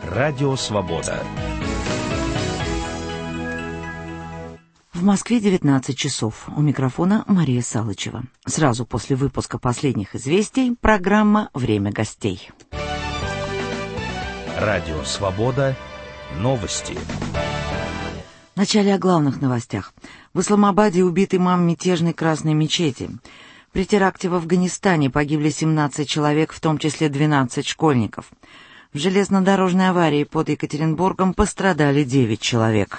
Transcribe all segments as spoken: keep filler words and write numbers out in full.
Радио Свобода. В Москве девятнадцать часов. У микрофона Мария Салычева. Сразу после выпуска последних известий программа «Время гостей». Радио Свобода. Новости. Вначале о главных новостях. В Исламабаде убит имам мятежной Красной мечети. При теракте в Афганистане погибли семнадцать человек, в том числе двенадцать школьников. В железнодорожной аварии под Екатеринбургом пострадали девять человек.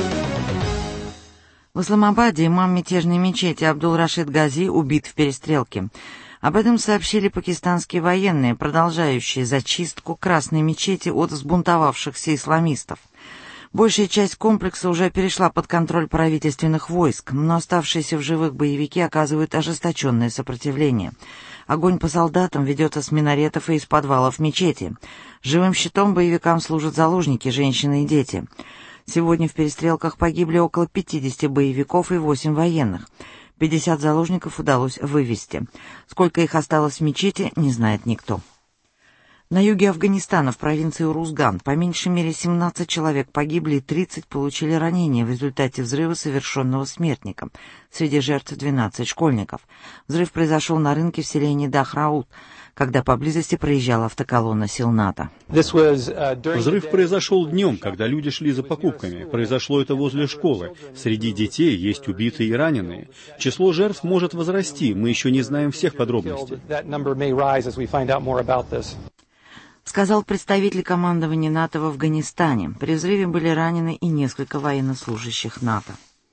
В Исламабаде имам мятежной мечети Абдул-Рашид Гази убит в перестрелке. Об этом сообщили пакистанские военные, продолжающие зачистку Красной мечети от взбунтовавшихся исламистов. Большая часть комплекса уже перешла под контроль правительственных войск, но оставшиеся в живых боевики оказывают ожесточенное сопротивление. Огонь по солдатам ведется с минаретов и из подвалов мечети. Живым щитом боевикам служат заложники, женщины и дети. Сегодня в перестрелках погибли около пятидесяти боевиков и восемь военных. пятьдесят заложников удалось вывести. Сколько их осталось в мечети, не знает никто. На юге Афганистана, в провинции Урузган, по меньшей мере семнадцать человек погибли и тридцать получили ранения в результате взрыва, совершенного смертником. Среди жертв двенадцать школьников. Взрыв произошел на рынке в селении Дахраут, когда поблизости проезжала автоколонна сил НАТО. Взрыв произошел днем, когда люди шли за покупками. Произошло это возле школы. Среди детей есть убитые и раненые. Число жертв может возрасти, мы еще не знаем всех подробностей. Сказал представитель командования НАТО в Афганистане. При взрыве были ранены и несколько военнослужащих НАТО.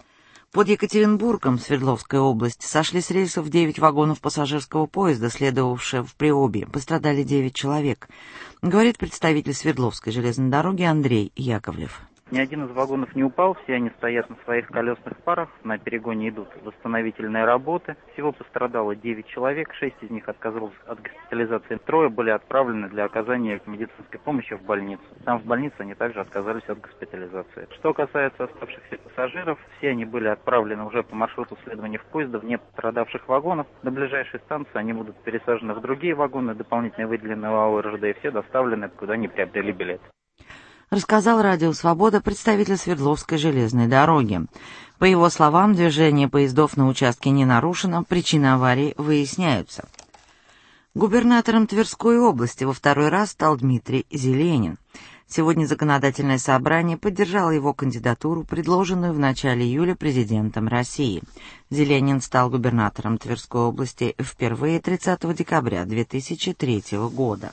Под Екатеринбургом, Свердловская область, сошли с рельсов девять вагонов пассажирского поезда, следовавшего в Приобье. Пострадали девять человек, говорит представитель Свердловской железной дороги Андрей Яковлев. Ни один из вагонов не упал, все они стоят на своих колесных парах, на перегоне идут восстановительные работы. Всего пострадало девять человек, шесть из них отказалось от госпитализации. Трое были отправлены для оказания медицинской помощи в больницу. Там в больнице они также отказались от госпитализации. Что касается оставшихся пассажиров, все они были отправлены уже по маршруту следования в поезда в непострадавших вагонов. До ближайшей станции они будут пересажены в другие вагоны, дополнительно выделенные ОАО РЖД, и все доставлены, куда они приобрели билет. Рассказал Радио Свобода представитель Свердловской железной дороги. По его словам, движение поездов на участке не нарушено, причины аварии выясняются. Губернатором Тверской области во второй раз стал Дмитрий Зеленин. Сегодня законодательное собрание поддержало его кандидатуру, предложенную в начале июля президентом России. Зеленин стал губернатором Тверской области впервые тридцатого декабря две тысячи третьего года.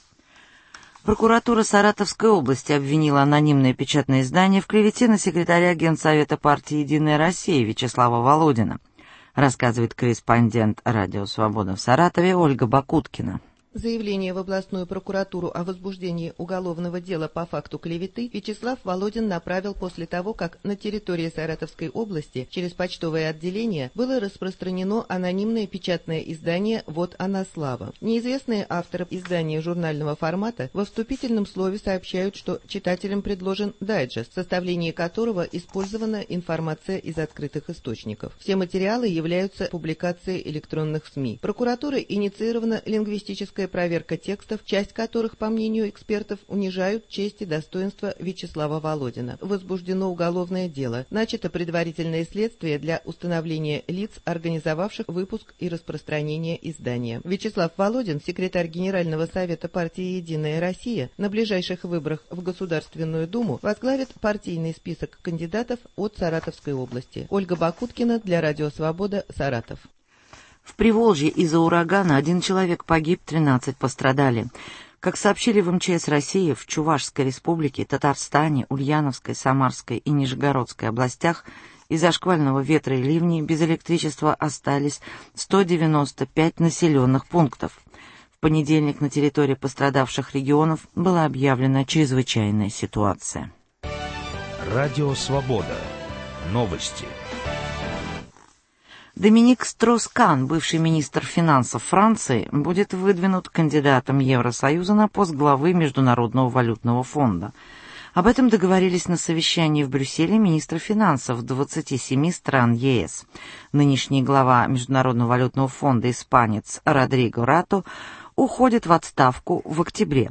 Прокуратура Саратовской области обвинила анонимное печатное издание в клевете на секретаря Генсовета партии «Единая Россия» Вячеслава Володина, рассказывает корреспондент Радио Свобода в Саратове Ольга Бакуткина. Заявление в областную прокуратуру о возбуждении уголовного дела по факту клеветы Вячеслав Володин направил после того, как на территории Саратовской области через почтовое отделение было распространено анонимное печатное издание «Вот она слава». Неизвестные авторы издания журнального формата во вступительном слове сообщают, что читателям предложен дайджест, в составлении которого использована информация из открытых источников. Все материалы являются публикацией электронных СМИ. Прокуратурой инициирована лингвистическая проверка текстов, часть которых, по мнению экспертов, унижают честь и достоинство Вячеслава Володина. Возбуждено уголовное дело. Начато предварительное следствие для установления лиц, организовавших выпуск и распространение издания. Вячеслав Володин, секретарь Генерального совета партии «Единая Россия», на ближайших выборах в Государственную Думу возглавит партийный список кандидатов от Саратовской области. Ольга Бакуткина для Радио Свобода, Саратов. В Приволжье из-за урагана один человек погиб, тринадцать пострадали. Как сообщили в эм че эс России, в Чувашской республике, Татарстане, Ульяновской, Самарской и Нижегородской областях из-за шквального ветра и ливней без электричества остались сто девяносто пять населенных пунктов. В понедельник на территории пострадавших регионов была объявлена чрезвычайная ситуация. Радио Свобода. Новости. Доминик Строс-Кан, бывший министр финансов Франции, будет выдвинут кандидатом Евросоюза на пост главы Международного валютного фонда. Об этом договорились на совещании в Брюсселе министры финансов двадцати семи стран е эс. Нынешний глава Международного валютного фонда, испанец Родриго Ратто, уходит в отставку в октябре.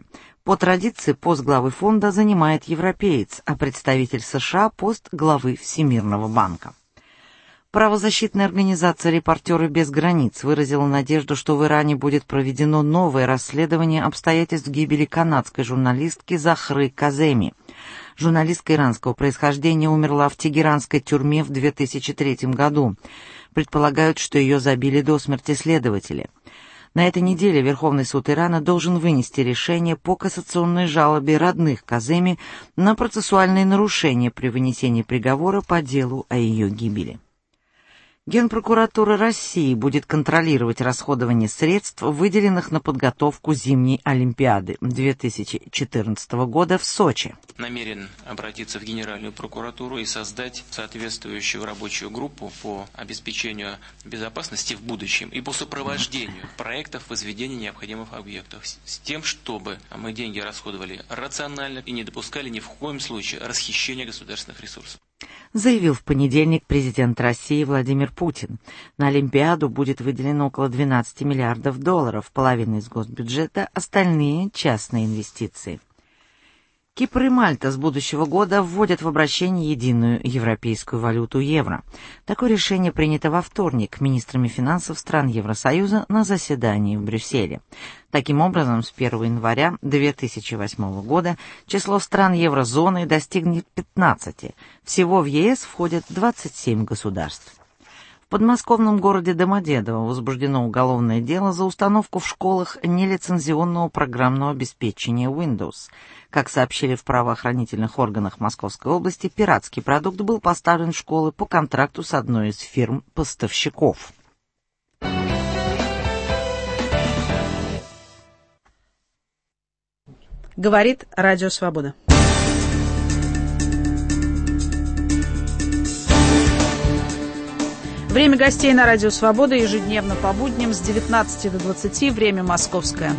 По традиции пост главы фонда занимает европеец, а представитель США – пост главы Всемирного банка. Правозащитная организация «Репортеры без границ» выразила надежду, что в Иране будет проведено новое расследование обстоятельств гибели канадской журналистки Захры Каземи. Журналистка иранского происхождения умерла в тегеранской тюрьме в две тысячи третьем году. Предполагают, что ее забили до смерти следователи. На этой неделе Верховный суд Ирана должен вынести решение по кассационной жалобе родных Каземи на процессуальные нарушения при вынесении приговора по делу о ее гибели. Генпрокуратура России будет контролировать расходование средств, выделенных на подготовку зимней Олимпиады две тысячи четырнадцатого года в Сочи. Намерен обратиться в Генеральную прокуратуру и создать соответствующую рабочую группу по обеспечению безопасности в будущем и по сопровождению проектов возведения необходимых объектов с тем, чтобы мы деньги расходовали рационально и не допускали ни в коем случае расхищения государственных ресурсов. Заявил в понедельник президент России Владимир Путин. На Олимпиаду будет выделено около двенадцати миллиардов долларов, половина из госбюджета, остальные – частные инвестиции. Кипр и Мальта с будущего года вводят в обращение единую европейскую валюту евро. Такое решение принято во вторник министрами финансов стран Евросоюза на заседании в Брюсселе. Таким образом, с первого января две тысячи восьмого года число стран еврозоны достигнет пятнадцати. Всего в ЕС входят двадцать семь государств. В подмосковном городе Домодедово возбуждено уголовное дело за установку в школах нелицензионного программного обеспечения Windows. Как сообщили в правоохранительных органах Московской области, пиратский продукт был поставлен в школы по контракту с одной из фирм-поставщиков. Говорит Радио Свобода. Время гостей на Радио Свобода ежедневно по будням с девятнадцати до двадцати, время московское.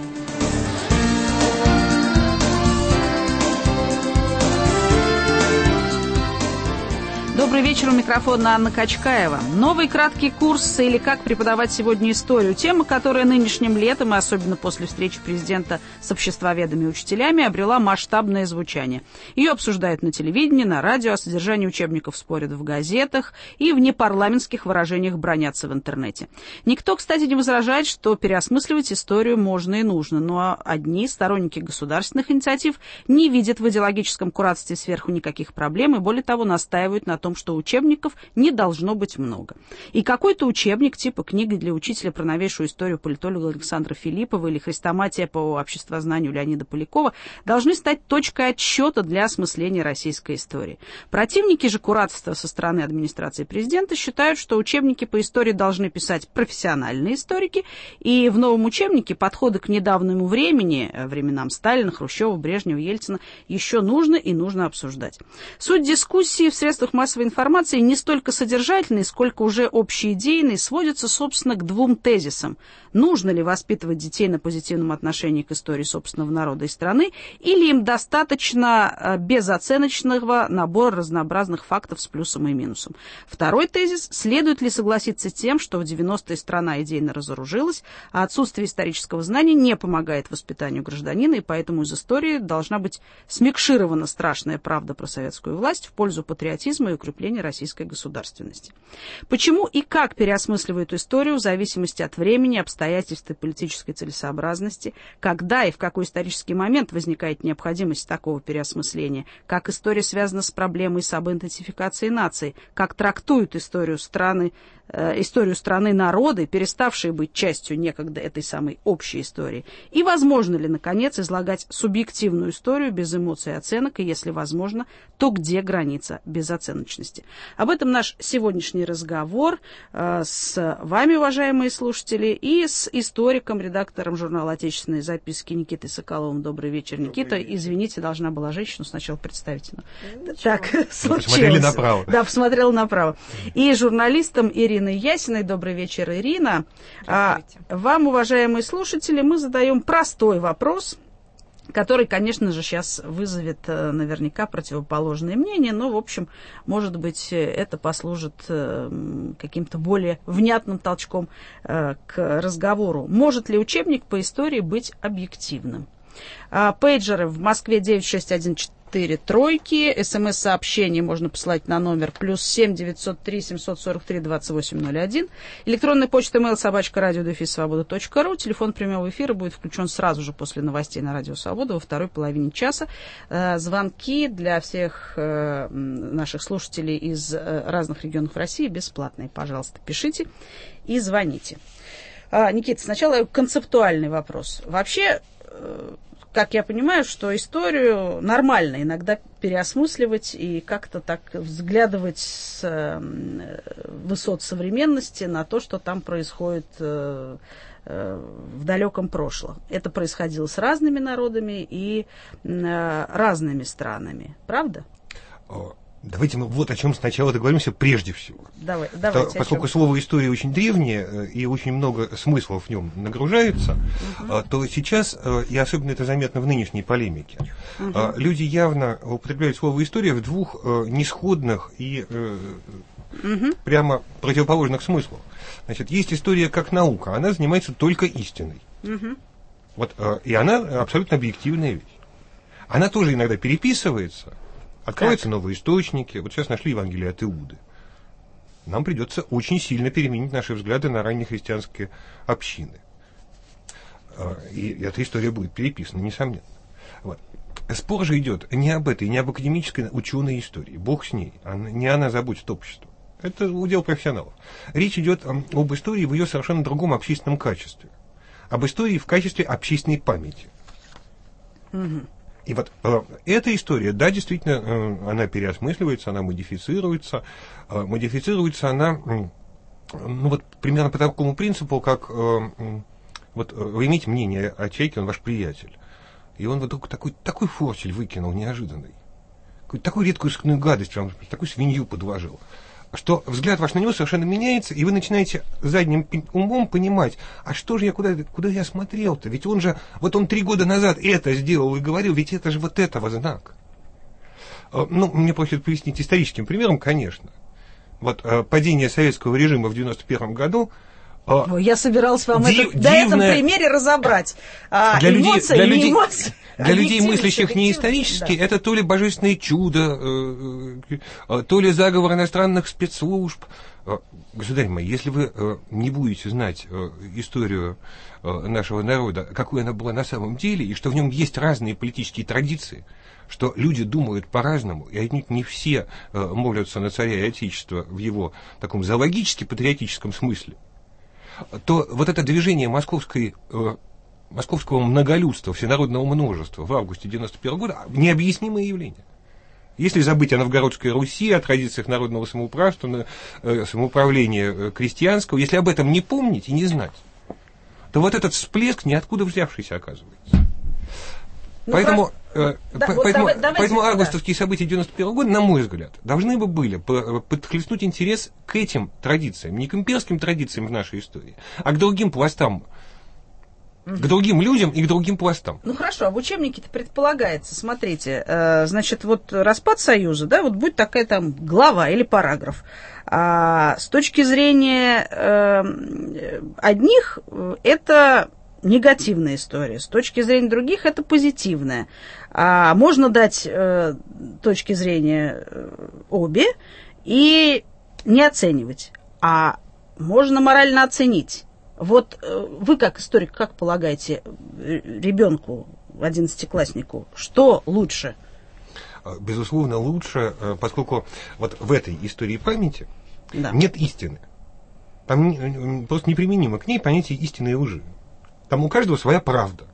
Добрый вечер, у микрофона Анна Качкаева. Новый краткий курс или как преподавать сегодня историю. Тема, которая нынешним летом, и особенно после встречи президента с обществоведами и учителями, обрела масштабное звучание. Ее обсуждают на телевидении, на радио, о содержании учебников спорят в газетах и в непарламентских выражениях бранятся в интернете. Никто, кстати, не возражает, что переосмысливать историю можно и нужно, но одни сторонники государственных инициатив не видят в идеологическом куратстве сверху никаких проблем и, более того, настаивают на том, что учебников не должно быть много. И какой-то учебник, типа книги для учителя про новейшую историю политолога Александра Филиппова или хрестоматия по обществознанию Леонида Полякова, должны стать точкой отсчета для осмысления российской истории. Противники же кураторства со стороны администрации президента считают, что учебники по истории должны писать профессиональные историки, и в новом учебнике подходы к недавнему времени, временам Сталина, Хрущева, Брежнева, Ельцина, еще нужно и нужно обсуждать. Суть дискуссии в средствах массовой информации не столько содержательной, сколько уже общеидейной, сводится, собственно, к двум тезисам. Нужно ли воспитывать детей на позитивном отношении к истории собственного народа и страны, или им достаточно безоценочного набора разнообразных фактов с плюсом и минусом. Второй тезис: следует ли согласиться с тем, что в девяностые страна идейно разоружилась, а отсутствие исторического знания не помогает воспитанию гражданина, и поэтому из истории должна быть смикширована страшная правда про советскую власть в пользу патриотизма и укрепления российской государственности. Почему и как переосмысливают историю в зависимости от времени, обстоятельств и политической целесообразности, когда и в какой исторический момент возникает необходимость такого переосмысления, как история связана с проблемой самоидентификации нации, как трактуют историю страны, э, историю страны народы, переставшие быть частью некогда этой самой общей истории, и возможно ли, наконец, излагать субъективную историю без эмоций и оценок, и, если возможно, то где граница безоценочности. Об этом наш сегодняшний разговор э, с вами, уважаемые слушатели, и с историком, редактором журнала «Отечественные записки» Никитой Соколовым. Добрый вечер, Никита. Добрый вечер. Извините, должна была женщину сначала представить. Но... Так, случилось. Посмотрели направо. Да, посмотрела направо. И журналистом Ириной Ясиной. Добрый вечер, Ирина. А, вам, уважаемые слушатели, мы задаем простой вопрос, который, конечно же, сейчас вызовет наверняка противоположные мнения, но, в общем, может быть, это послужит каким-то более внятным толчком к разговору. Может ли учебник по истории быть объективным? Пейджеры в Москве девять шесть один четыре тройки. СМС-сообщение можно посылать на номер плюс семь девятьсот три семьсот сорок три двадцать восемь ноль один. Электронная почта mail собачка радио дефис свобода точка ру. Телефон прямого эфира будет включен сразу же после новостей на Радио Свобода во второй половине часа. Звонки для всех наших слушателей из разных регионов России бесплатные. Пожалуйста, пишите и звоните. Никита, сначала концептуальный вопрос. Вообще, как я понимаю, что историю нормально иногда переосмысливать и как-то так взглядывать с высот современности на то, что там происходит в далеком прошлом. Это происходило с разными народами и разными странами. Правда? Давайте мы вот о чем сначала договоримся прежде всего. Давай, давайте, То, поскольку слово «история» очень древнее и очень много смыслов в нем нагружается, uh-huh. то сейчас, и особенно это заметно в нынешней полемике, uh-huh. люди явно употребляют слово «история» в двух несходных и uh-huh. прямо противоположных смыслах. Значит, есть история как наука, она занимается только истиной. Uh-huh. Вот, и она абсолютно объективная вещь. Она тоже иногда переписывается. Открываются так. новые источники. Вот сейчас нашли Евангелие от Иуды. Нам придется очень сильно переменить наши взгляды на ранние христианские общины. И эта история будет переписана, несомненно. Вот. Спор же идет не об этой, не об академической ученой истории. Бог с ней. Она, не она заботит общество. Это удел профессионалов. Речь идет об истории в ее совершенно другом общественном качестве. Об истории в качестве общественной памяти. Угу. И вот э, эта история, да, действительно, э, она переосмысливается, она модифицируется. Э, модифицируется она, э, ну вот, примерно по такому принципу, как, э, э, вот, вы имеете мнение о Чайке, он ваш приятель. И он вдруг такой, такой форсель выкинул неожиданный. Такую редкую искусственную гадость, такую свинью подложил. Что взгляд ваш на него совершенно меняется, и вы начинаете задним умом понимать, а что же я, куда, куда я смотрел-то? Ведь он же, вот он три года назад это сделал и говорил, ведь это же вот этого знак. Ну, мне проще пояснить историческим примером, конечно. Вот падение советского режима в девяносто первом году. Ой, я собиралась вам див, это, на этом примере разобрать. А, для эмоции, людей, для не людей, эмоции. Для людей, мыслящих не исторически, да. это то ли божественное чудо, э, то ли заговор иностранных спецслужб. Государь мой, если вы э, не будете знать э, историю э, нашего народа, какой она была на самом деле, и что в нем есть разные политические традиции, что люди думают по-разному, и отнюдь не все э, молятся на царя и отечество в его таком зоологически-патриотическом смысле, то вот это движение московской, э, московского многолюдства, всенародного множества в августе девяносто первого года необъяснимое явление. Если забыть о Новгородской Руси, о традициях народного самоуправства, э, самоуправления э, крестьянского, если об этом не помнить и не знать, то вот этот всплеск ниоткуда взявшийся оказывается. Ну, поэтому э, да, по, вот поэтому, давай, поэтому давайте, августовские да. события девяносто первого года, на мой взгляд, должны бы были подхлестнуть интерес к этим традициям, не к имперским традициям в нашей истории, а к другим пластам, угу. к другим людям и к другим пластам. Ну хорошо, а в учебнике-то предполагается, смотрите, э, значит, вот распад Союза, да, вот будет такая там глава или параграф. А с точки зрения э, одних, это негативная история, с точки зрения других это позитивная. А можно дать э, точки зрения э, обе и не оценивать, а можно морально оценить. Вот э, вы как историк, как полагаете ребенку, одиннадцатикласснику, что лучше? Безусловно, лучше, поскольку вот в этой истории памяти да. нет истины. Там просто неприменимо к ней понятие истины и лжи. Там у каждого своя правда.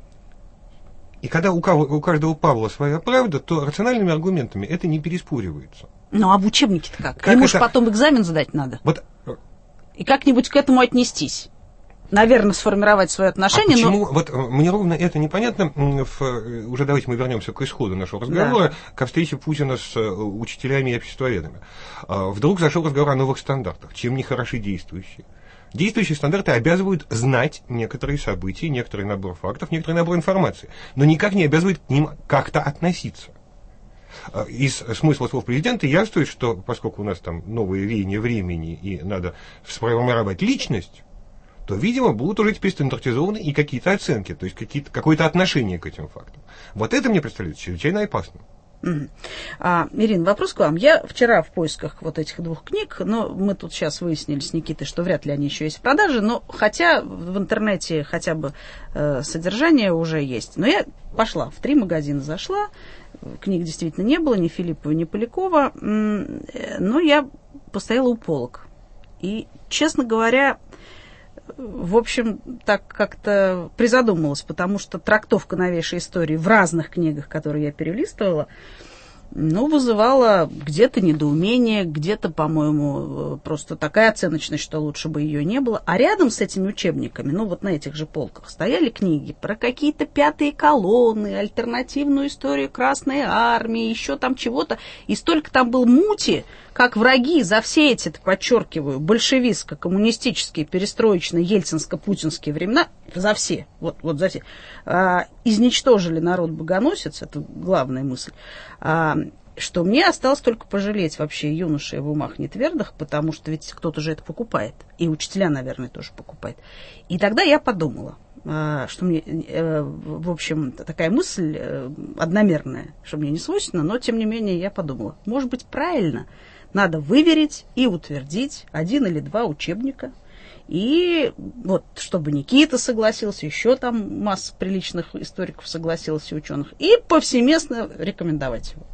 И когда у, кого, у каждого Павла своя правда, то рациональными аргументами это не переспоривается. Ну, а в учебнике-то как? как Ему это... же потом экзамен сдать надо. Вот... И как-нибудь к этому отнестись. Наверное, сформировать свое отношение. А почему? Но... Вот мне ровно это непонятно. В... Уже давайте мы вернемся к исходу нашего разговора, да. ко встрече Путина с учителями и обществоведами. Вдруг зашел разговор о новых стандартах. Чем не хороши действующие? Действующие стандарты обязывают знать некоторые события, некоторый набор фактов, некоторый набор информации, но никак не обязывают к ним как-то относиться. Из смысла слов президента явствует, что поскольку у нас там новые веяния времени и надо сформировать личность, то, видимо, будут уже теперь стандартизованы и какие-то оценки, то есть какие-то, какое-то отношение к этим фактам. Вот это мне представляется чрезвычайно опасным. Mm-hmm. А, Ирина, вопрос к вам. Я вчера в поисках вот этих двух книг, но мы тут сейчас выяснили с Никитой, что вряд ли они еще есть в продаже, но хотя в интернете хотя бы э, содержание уже есть. Но я пошла, в три магазина зашла, книг действительно не было, ни Филиппова, ни Полякова, но я постояла у полок. И, честно говоря, в общем, так как-то призадумалась, потому что трактовка новейшей истории в разных книгах, которые я перелистывала, ну, вызывала где-то недоумение, где-то, по-моему, просто такая оценочность, что лучше бы ее не было. А рядом с этими учебниками, ну, вот на этих же полках стояли книги про какие-то пятые колонны, альтернативную историю Красной Армии, еще там чего-то. И столько там был мути, как враги за все эти, подчеркиваю, большевистско-коммунистические, перестроечные, ельцинско-путинские времена, за все, вот, вот за все, а, изничтожили народ-богоносец, это главная мысль, а, что мне осталось только пожалеть вообще юношей в умах нетвердых, потому что ведь кто-то же это покупает, и учителя, наверное, тоже покупают. И тогда я подумала, а, что мне, э, в общем, такая мысль э, одномерная, что мне не свойственно, но, тем не менее, я подумала, может быть, правильно, надо выверить и утвердить один или два учебника. И вот, чтобы Никита согласился, еще там масса приличных историков согласилась и ученых, и повсеместно рекомендовать его.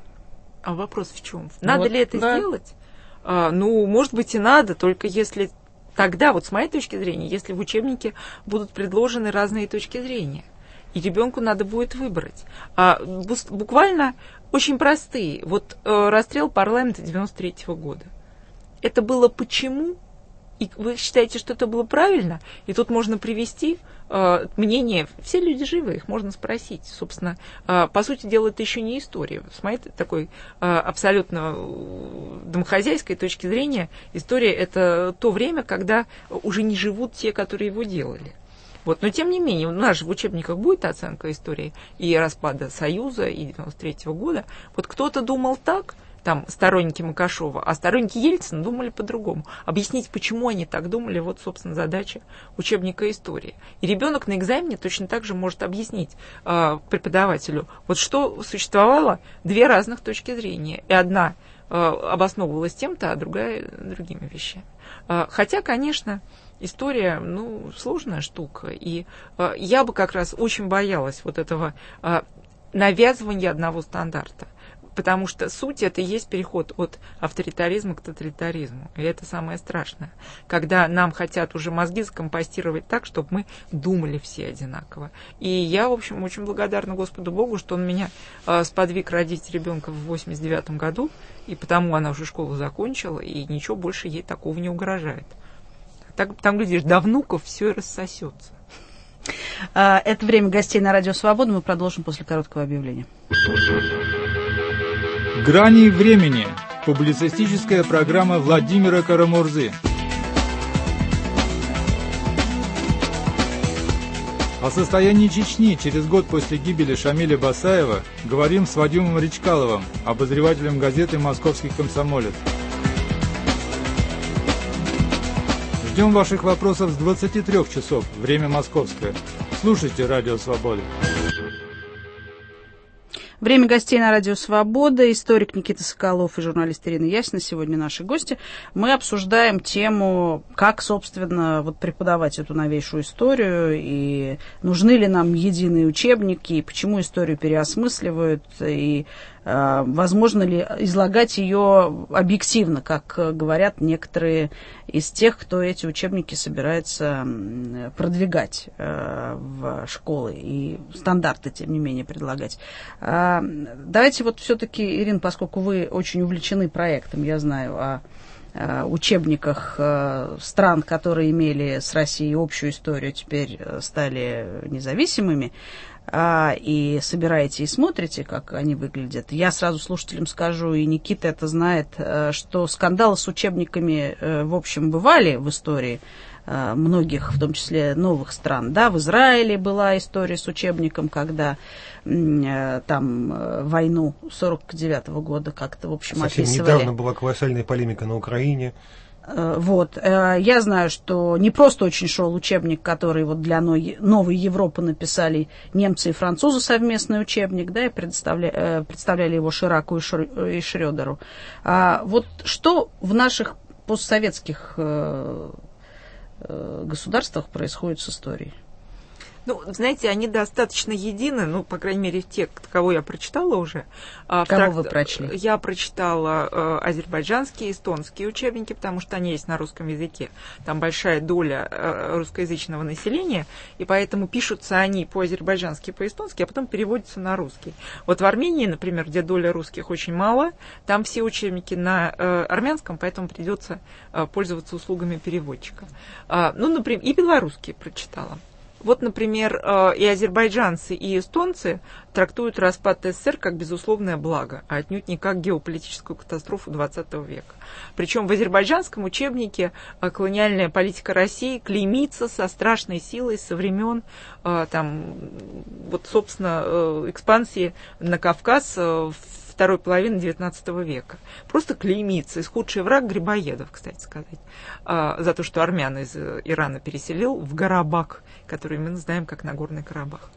А вопрос в чем? Надо вот, ли это да. сделать? А, ну, может быть, и надо, только если тогда, вот с моей точки зрения, если в учебнике будут предложены разные точки зрения, и ребенку надо будет выбрать. А, буквально очень простые. Вот э, расстрел парламента девяносто третьего года. Это было почему? И вы считаете, что это было правильно? И тут можно привести э, мнение. Все люди живы, их можно спросить. Собственно, э, по сути дела, это еще не история. С моей такой э, абсолютно домохозяйской точки зрения, история – это то время, когда уже не живут те, которые его делали. Вот. Но, тем не менее, у нас же в учебниках будет оценка истории и распада Союза, и девяносто третьего года. Вот кто-то думал так, там, сторонники Макашова, а сторонники Ельцина думали по-другому. Объяснить, почему они так думали, вот, собственно, задача учебника истории. И ребенок на экзамене точно так же может объяснить э, преподавателю, вот что существовало две разных точки зрения. И одна э, обосновывалась тем-то, а другая другими вещами. Э, хотя, конечно... История, ну, сложная штука, и э, я бы как раз очень боялась вот этого э, навязывания одного стандарта, потому что суть это и есть переход от авторитаризма к тоталитаризму, и это самое страшное, когда нам хотят уже мозги скомпостировать так, чтобы мы думали все одинаково. И я, в общем, очень благодарна Господу Богу, что Он меня э, сподвиг родить ребенка в восемьдесят девятом году, и потому она уже школу закончила, и ничего больше ей такого не угрожает. Так, там, глядишь, до внуков все и рассосется. Это время гостей на Радио Свобода. Мы продолжим после короткого объявления. «Грани времени». Публицистическая программа Владимира Карамурзы. О состоянии Чечни через год после гибели Шамиля Басаева говорим с Вадимом Речкаловым, обозревателем газеты «Московский комсомолец». Ждем ваших вопросов с двадцати трёх часов, время московское. Слушайте Радио Свобода. Время гостей на Радио Свобода. Историк Никита Соколов и журналист Ирина Ясина сегодня наши гости. Мы обсуждаем тему, как, собственно, вот преподавать эту новейшую историю, и нужны ли нам единые учебники, и почему историю переосмысливают, и э, возможно ли излагать ее объективно, как говорят некоторые из тех, кто эти учебники собирается продвигать э, в школы и стандарты, тем не менее, предлагать. Давайте вот все-таки, Ирина, поскольку вы очень увлечены проектом, я знаю, о, о учебниках стран, которые имели с Россией общую историю, теперь стали независимыми, и собираете и смотрите, как они выглядят. Я сразу слушателям скажу, и Никита это знает, что скандалы с учебниками, в общем, бывали в истории многих, в том числе новых стран. Да, в Израиле была история с учебником, когда там войну сорок девятого года как-то, в общем, Совсем описывали. Недавно была колоссальная полемика на Украине. Вот. Я знаю, что не просто очень шел учебник, который вот для новой Европы написали немцы и французы, совместный учебник, да, и представляли, представляли его Шираку и Шрёдеру. А вот что в наших постсоветских государствах происходит с историей? Ну, знаете, они достаточно едины, ну, по крайней мере, те, кого я прочитала уже. Кого тракт... вы прочли? Я прочитала э, азербайджанские, эстонские учебники, потому что они есть на русском языке. Там большая доля э, русскоязычного населения, и поэтому пишутся они по-азербайджански и по-эстонски, а потом переводятся на русский. Вот в Армении, например, где доля русских очень мало, там все учебники на э, армянском, поэтому придется э, пользоваться услугами переводчика. Э, ну, например, и белорусские прочитала. Вот, например, и азербайджанцы, и эстонцы трактуют распад СССР как безусловное благо, а отнюдь не как геополитическую катастрофу двадцатого века. Причем в азербайджанском учебнике колониальная политика России клеймится со страшной силой со времен, там, вот, собственно, экспансии на Кавказ в второй половины девятнадцатого века. Просто клеймится. И худший враг Грибоедов, кстати сказать, за то, что армян из Ирана переселил в Карабах, который мы знаем как Нагорный Карабах.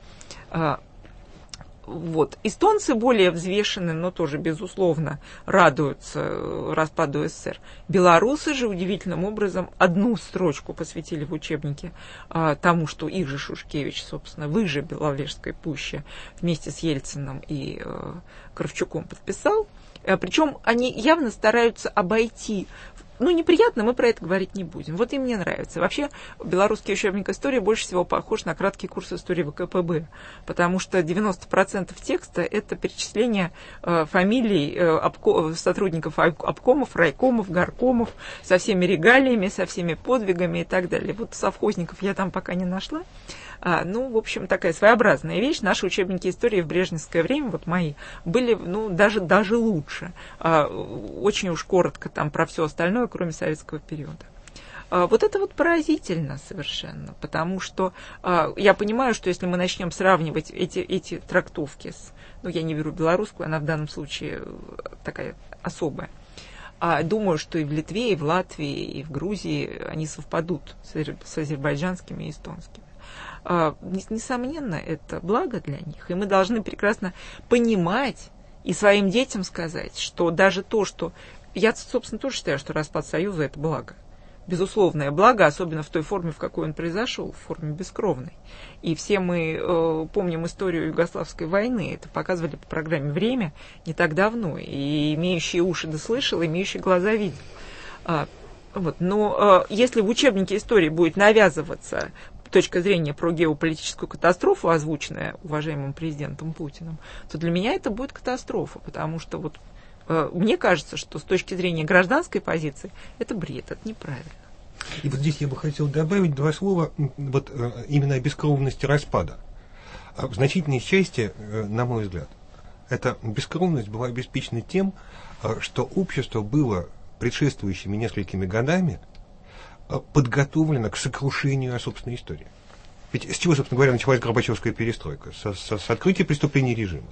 Вот. Эстонцы более взвешены, но тоже, безусловно, радуются распаду СССР. Белорусы же удивительным образом одну строчку посвятили в учебнике а, тому, что их же Шушкевич, собственно, в их же Беловежской пуще вместе с Ельциным и а, Кравчуком подписал. А, причем они явно стараются обойти. Ну, неприятно, мы про это говорить не будем. Вот и мне нравится. Вообще, белорусский учебник истории больше всего похож на краткий курс истории ВКПБ, потому что девяносто процентов текста – это перечисление э, фамилий э, обко- сотрудников обкомов, райкомов, горкомов, со всеми регалиями, со всеми подвигами и так далее. Вот совхозников я там пока не нашла. А, ну, в общем, такая своеобразная вещь. Наши учебники истории в брежневское время, вот мои, были, ну, даже, даже лучше. А, очень уж коротко там про все остальное, кроме советского периода. А, вот это вот поразительно совершенно, потому что а, я понимаю, что если мы начнем сравнивать эти, эти трактовки с, ну, я не беру белорусскую, она в данном случае такая особая, а думаю, что и в Литве, и в Латвии, и в Грузии они совпадут с, с азербайджанскими и эстонскими. Несомненно, это благо для них. И мы должны прекрасно понимать и своим детям сказать, что даже то, что... Я, собственно, тоже считаю, что распад Союза – это благо. Безусловное благо, особенно в той форме, в какой он произошел, в форме бескровной. И все мы э, помним историю Югославской войны. Это показывали по программе «Время» не так давно. И имеющие уши да слышал, имеющие глаза видел. А, вот. Но э, если в учебнике истории будет навязываться точка зрения про геополитическую катастрофу, озвученная уважаемым президентом Путиным, то для меня это будет катастрофа, потому что вот э, мне кажется, что с точки зрения гражданской позиции это бред, это неправильно. И вот здесь я бы хотел добавить два слова вот, э, именно о бескровности распада. В значительной части, э, на мой взгляд, эта бескровность была обеспечена тем, э, что общество было предшествующими несколькими годами подготовлена к сокрушению собственной истории. Ведь с чего, собственно говоря, началась Горбачевская перестройка? С, с, с открытия преступлений режима.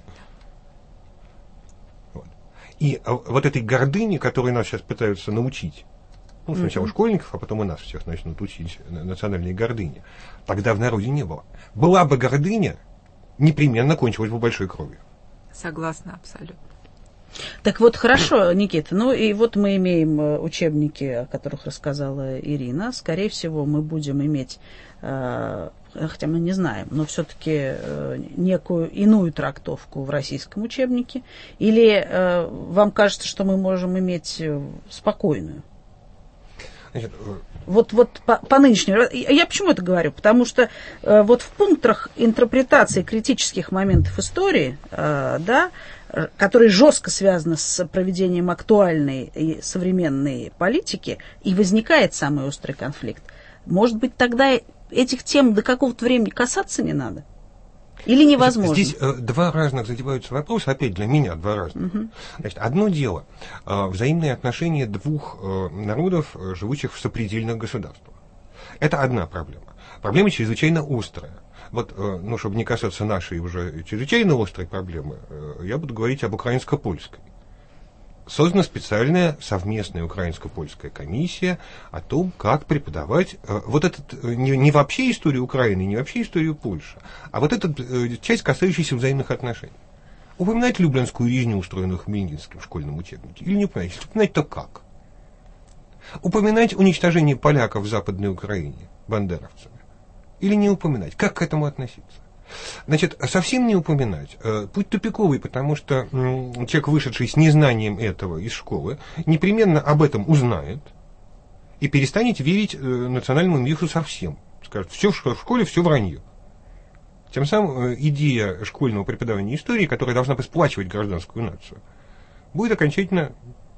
Вот. И вот этой гордыни, которой нас сейчас пытаются научить, ну, сначала mm-hmm. школьников, а потом и нас всех начнут учить национальной гордыне, тогда в народе не было. Была бы гордыня, непременно кончилась бы большой кровью. Согласна абсолютно. Так вот, хорошо, Никита, ну и вот мы имеем учебники, о которых рассказала Ирина. Скорее всего, мы будем иметь, э, хотя мы не знаем, но все-таки э, некую иную трактовку в российском учебнике. Или э, вам кажется, что мы можем иметь спокойную? Значит, Вот, вот по, по нынешнему. Я почему это говорю? Потому что э, вот в пунктах интерпретации критических моментов истории, э, да, которые жестко связаны с проведением актуальной и современной политики, и возникает самый острый конфликт. Может быть, тогда этих тем до какого-то времени касаться не надо? Или невозможно? Здесь э, два разных задеваются вопроса, опять для меня два разных. Угу. Значит, одно дело э, взаимные отношения двух э, народов, э, живущих в сопредельных государствах. Это одна проблема. Проблема чрезвычайно острая. Вот, э, ну, чтобы не касаться нашей уже чрезвычайно острой проблемы, э, я буду говорить об украинско-польской. создана специальная совместная украинско-польская комиссия о том, как преподавать э, вот этот, э, не, не вообще историю Украины, не вообще историю Польши, а вот эту э, часть, касающаяся взаимных отношений. Упоминать люблинскую резню, устроенную Хмельницким в школьном учебнике, или не упоминать? Если упоминать, то как? Упоминать уничтожение поляков в Западной Украине бандеровцами? Или не упоминать? Как к этому относиться? Значит, совсем не упоминать. Путь тупиковый, потому что человек, вышедший с незнанием этого из школы, непременно об этом узнает и перестанет верить национальному мифу совсем. Скажет, все в школе, все вранье. Тем самым идея школьного преподавания истории, которая должна бы сплачивать гражданскую нацию, будет окончательно,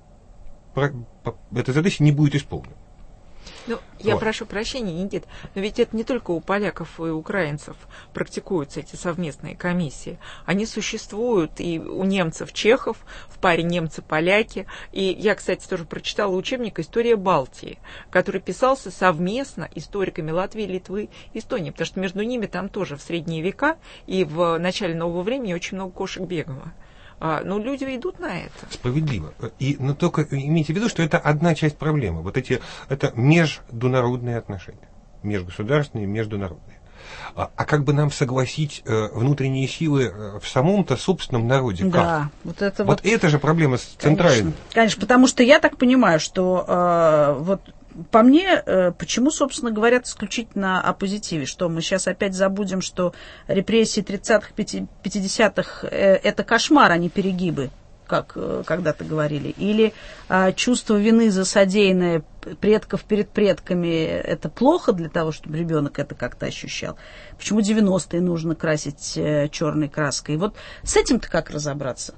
эта задача не будет исполнена. Ну, я вот. прошу прощения, Никит, но ведь это не только у поляков и украинцев практикуются эти совместные комиссии. Они существуют и у немцев, чехов, в паре немцы-поляки. И я, кстати, тоже прочитала учебник «История Балтии», который писался совместно историками Латвии, Литвы, Эстонии, потому что между ними там тоже в средние века и в начале нового времени очень много кошек бегало. А, ну, люди идут на это. Справедливо. И, но только имейте в виду, что это одна часть проблемы. Вот эти, это международные отношения. Межгосударственные, международные. А, а как бы нам согласить э, внутренние силы э, в самом-то собственном народе? Как? Да, вот это вот. Вот это же проблема центральная. Конечно, конечно, потому что я так понимаю, что э, вот по мне, почему, собственно, говорят исключительно о позитиве, что мы сейчас опять забудем, что репрессии тридцатых, пятидесятых это кошмар, а не перегибы, как когда-то говорили, или а, чувство вины за содеянное предков перед предками это плохо для того, чтобы ребенок это как-то ощущал. Почему девяностые нужно красить э, черной краской? И вот с этим-то как разобраться?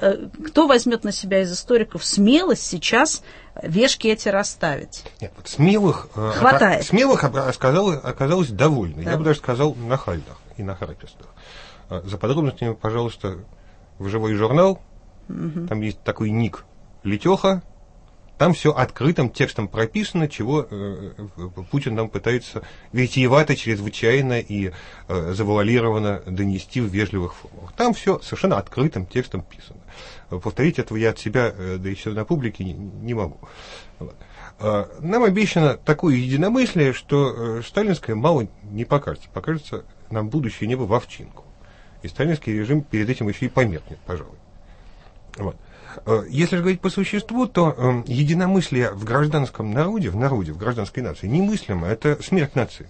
Кто возьмет на себя из историков смелость сейчас вешки эти расставить? Нет, вот смелых, хватает. Смелых оказалось, оказалось довольно. Да. Я бы даже сказал, нахальных и нахрапистых. За подробностями, пожалуйста, в «Живой журнал». Угу. Там есть такой ник Летеха. Там все открытым текстом прописано, чего э, Путин нам пытается витиевато, чрезвычайно и э, завуалированно донести в вежливых формах. Там все совершенно открытым текстом писано. Повторить этого я от себя, э, да и все на публике, не, не могу. Вот. Э, нам обещано такое единомыслие, что э, сталинское мало не покажется. Покажется нам будущее небо в овчинку. И сталинский режим перед этим еще и померкнет, пожалуй. Вот. Если же говорить по существу, то э, единомыслие в гражданском народе, в народе, в гражданской нации немыслимо. Это смерть нации.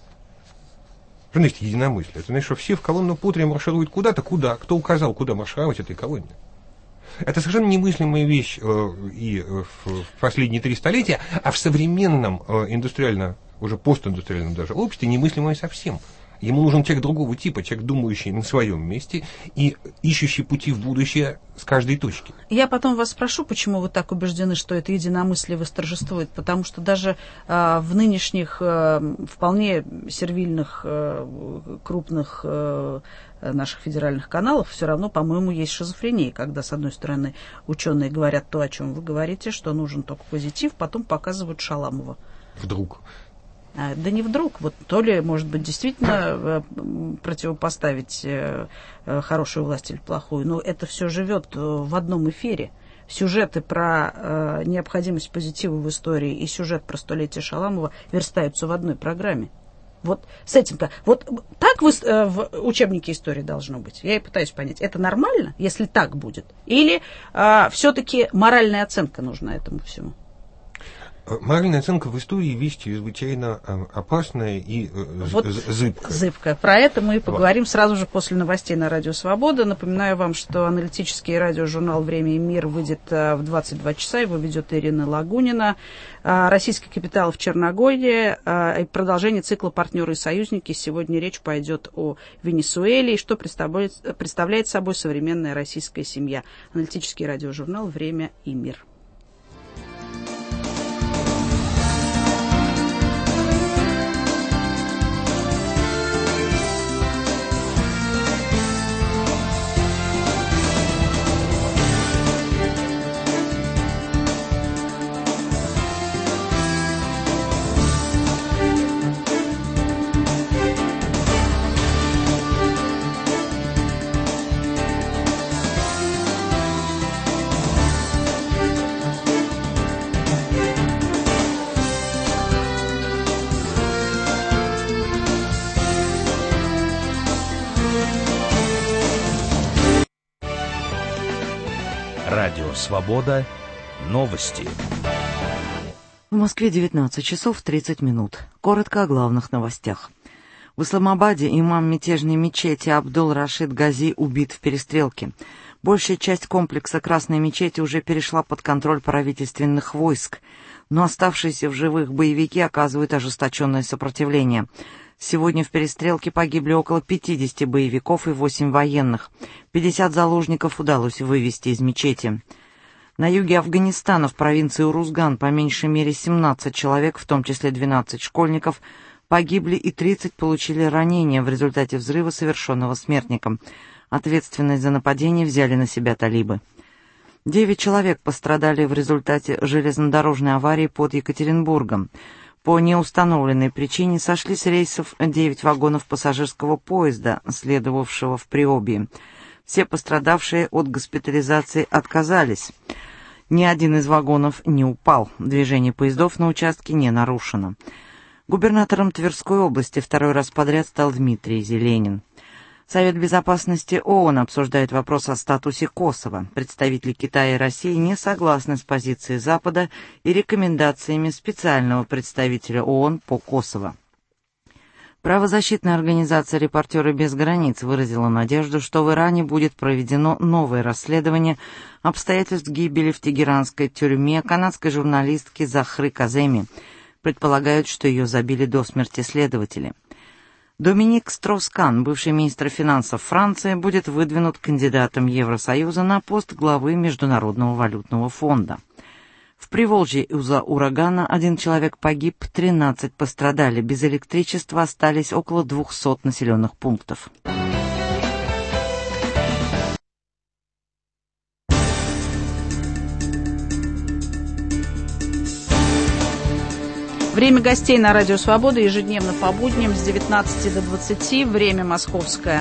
Что значит единомыслие? Это значит, что все в колонну по три маршируют куда-то, куда? Кто указал, куда маршировать этой колонне? Это совершенно немыслимая вещь э, и э, в последние три столетия, а в современном э, индустриально, уже постиндустриальном даже обществе немыслимое совсем. Ему нужен человек другого типа, человек, думающий на своем месте и ищущий пути в будущее с каждой точки. Я потом вас спрошу, почему вы так убеждены, что это единомыслие восторжествует, потому что даже э, в нынешних э, вполне сервильных э, крупных э, наших федеральных каналах все равно, по-моему, есть шизофрения, когда, с одной стороны, ученые говорят то, о чем вы говорите, что нужен только позитив, потом показывают Шаламова. Вдруг. Да не вдруг, вот то ли, может быть, действительно противопоставить хорошую власть или плохую, но это все живет в одном эфире. Сюжеты про необходимость позитива в истории и сюжет про столетие Шаламова верстаются в одной программе. Вот с этим-то. Вот так вы, в учебнике истории должно быть. Я и пытаюсь понять, это нормально, если так будет? Или а, все-таки моральная оценка нужна этому всему? Моральная оценка в истории вещь чрезвычайно опасная и вот зыбкая. Зыбкая. Про это мы и поговорим вот. Сразу же после новостей на Радио Свобода. Напоминаю вам, что аналитический радиожурнал «Время и мир» выйдет в двадцать два часа. Его ведет Ирина Лагунина. Российский капитал в Черногории. Продолжение цикла «Партнеры и союзники». Сегодня речь пойдет о Венесуэле и что представляет, представляет собой современная российская семья. Аналитический радиожурнал «Время и мир». Радио «Свобода». Новости. В Москве девятнадцать часов тридцать минут. Коротко о главных новостях. В Исламабаде имам мятежной мечети Абдул-Рашид Гази убит в перестрелке. Большая часть комплекса Красной мечети уже перешла под контроль правительственных войск, но оставшиеся в живых боевики оказывают ожесточенное сопротивление. Сегодня в перестрелке погибли около пятидесяти боевиков и восемь военных. пятьдесят заложников удалось вывести из мечети. На юге Афганистана, в провинции Урузган, по меньшей мере семнадцать человек, в том числе двенадцать школьников, погибли и тридцать получили ранения в результате взрыва, совершенного смертником. Ответственность за нападение взяли на себя талибы. Девять человек пострадали в результате железнодорожной аварии под Екатеринбургом. По неустановленной причине сошли с рейсов девять вагонов пассажирского поезда, следовавшего в Приобье. Все пострадавшие от госпитализации отказались. Ни один из вагонов не упал. Движение поездов на участке не нарушено. Губернатором Тверской области второй раз подряд стал Дмитрий Зеленин. Совет безопасности ООН обсуждает вопрос о статусе Косово. Представители Китая и России не согласны с позицией Запада и рекомендациями специального представителя ООН по Косово. Правозащитная организация «Репортеры без границ» выразила надежду, что в Иране будет проведено новое расследование обстоятельств гибели в тегеранской тюрьме канадской журналистки Захры Каземи. Предполагают, что ее забили до смерти следователи. Доминик Строс-Кан, бывший министр финансов Франции, будет выдвинут кандидатом Евросоюза на пост главы Международного валютного фонда. В Приволжье из-за урагана один человек погиб, тринадцать пострадали. Без электричества остались около двухсот населенных пунктов. Время гостей на Радио Свобода ежедневно по будням с девятнадцати до двадцати, время московское.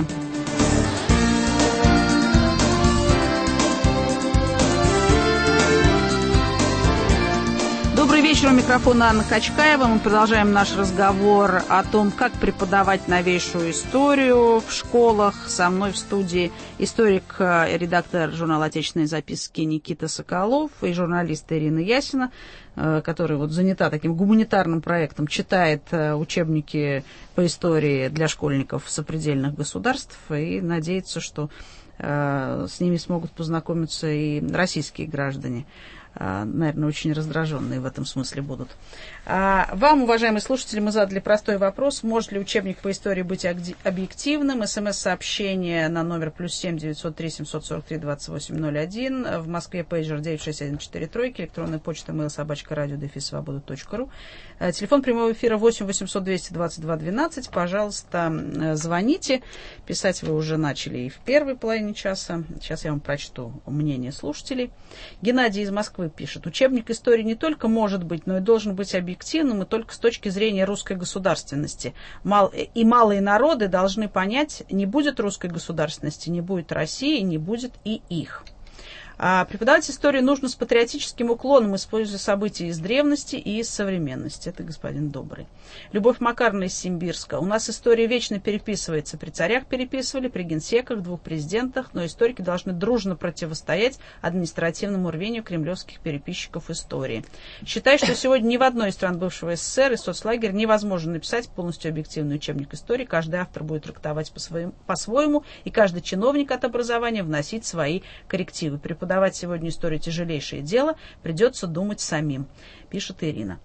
Добрый вечер, у микрофона Анна Качкаева. Мы продолжаем наш разговор о том, как преподавать новейшую историю в школах. Со мной в студии историк, редактор журнала «Отечественные записки» Никита Соколов и журналист Ирина Ясина, которая вот занята таким гуманитарным проектом, читает учебники по истории для школьников сопредельных государств и надеется, что с ними смогут познакомиться и российские граждане. Наверное, очень раздраженные в этом смысле будут. А вам, уважаемые слушатели, мы задали простой вопрос. Может ли учебник по истории быть объективным? СМС-сообщение на номер плюс семь девятьсот три семьсот сорок три двадцать восемь ноль один. В Москве пейджер девять шесть один четыре три. Электронная почта mail собачка радио дефис свобода точка ру. Телефон прямого эфира восемь восемьсот двести двадцать два двенадцать. Пожалуйста, звоните. Писать вы уже начали и в первой половине часа. Сейчас я вам прочту мнение слушателей. Геннадий из Москвы пишет: учебник истории не только может быть, но и должен быть объективным, и только с точки зрения русской государственности. Мал, и малые народы должны понять, не будет русской государственности, не будет России, не будет и их. А преподавать историю нужно с патриотическим уклоном, используя события из древности и из современности. Это господин Добрый. Любовь Макарна из Симбирска. У нас история вечно переписывается. При царях переписывали, при генсеках, двух президентах, но историки должны дружно противостоять административному рвению кремлевских переписчиков истории. Считаю, что сегодня ни в одной из стран бывшего СССР и соцлагеря невозможно написать полностью объективный учебник истории. Каждый автор будет трактовать по-своему, по-своему, и каждый чиновник от образования вносить свои коррективы. Преподавать сегодня историю тяжелейшее дело, придется думать самим, пишет Ирина.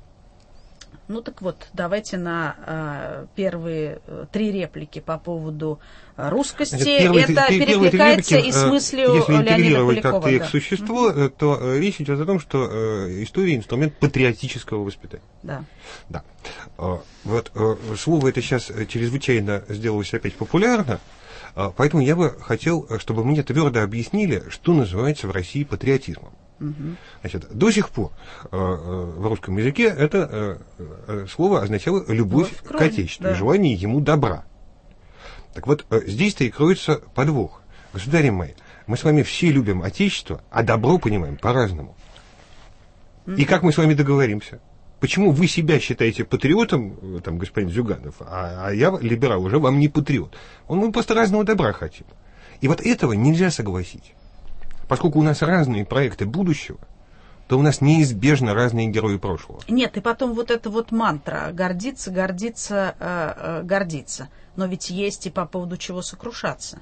Ну так вот, давайте на э, первые э, три реплики по поводу э, русскости. Значит, первые, это три, перекликается реплики, и с мыслью если Леонида Полякова. Как-то их да. существо, mm-hmm. то э, речь идет о том, что э, история — инструмент патриотического воспитания. Да. Да. Э, вот э, слово это сейчас чрезвычайно сделалось опять популярно. Поэтому я бы хотел, чтобы мне твердо объяснили, что называется в России патриотизмом. Uh-huh. Значит, до сих пор э, в русском языке это э, слово означало любовь к Отечеству, да. желание ему добра. Так вот, э, здесь-то и кроется подвох. Государи мои, мы с вами все любим Отечество, а добро понимаем по-разному. Uh-huh. И как мы с вами договоримся? Почему вы себя считаете патриотом, там, господин Зюганов, а, а я, либерал, уже вам не патриот? Он, мы просто разного добра хотим. И вот этого нельзя согласить. поскольку у нас разные проекты будущего, то у нас неизбежно разные герои прошлого. Нет, и потом вот эта вот мантра «гордиться, гордиться, э, э, гордиться». Но ведь есть и по поводу чего сокрушаться.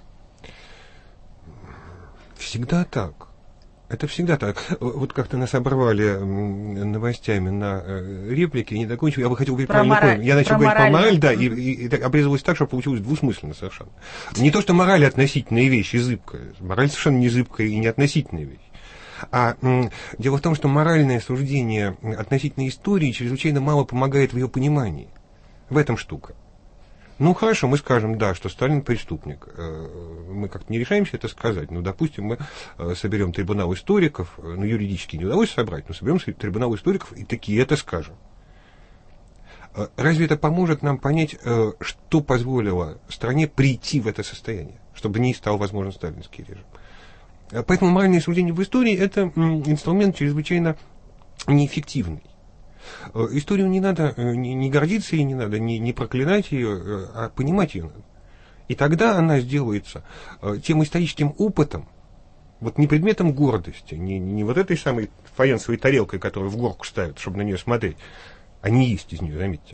Всегда так. Это всегда так. Вот как-то нас оборвали новостями на реплике, не закончил. Я бы хотел говорить правильно понял. Я начал говорить про мораль, да, и, и, и так обрезалось так, что получилось двусмысленно совершенно. Не то, что мораль относительная вещь и зыбкая. Мораль совершенно не зыбкая и не относительная вещь. А м, дело в том, что моральное суждение относительно истории чрезвычайно мало помогает в ее понимании. В этом штука. Ну, хорошо, мы скажем, да, что Сталин преступник. Мы как-то не решаемся это сказать. Ну, допустим, мы соберем трибунал историков, ну, юридически не удалось собрать, но соберем трибунал историков и такие это скажем. Разве это поможет нам понять, что позволило стране прийти в это состояние, чтобы не стал возможен сталинский режим? Поэтому моральное суждение в истории – это инструмент чрезвычайно неэффективный. Историю не надо не, не гордиться ей, не надо не, не проклинать ее, а понимать ее надо. И тогда она сделается тем историческим опытом, вот не предметом гордости, не, не вот этой самой фаянсовой тарелкой, которую в горку ставят, чтобы на нее смотреть, а не есть из нее, заметьте.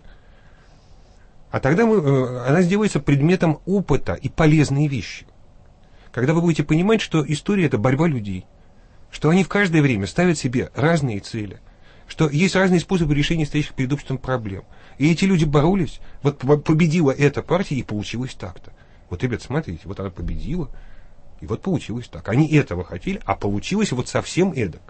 А тогда мы, она сделается предметом опыта и полезной вещи. Когда вы будете понимать, что история – это борьба людей, что они в каждое время ставят себе разные цели, что есть разные способы решения стоящих перед обществом проблем. И эти люди боролись, вот победила эта партия, и получилось так-то. Вот, ребят, смотрите, вот она победила, и вот получилось так. Они этого хотели, а получилось вот совсем эдак.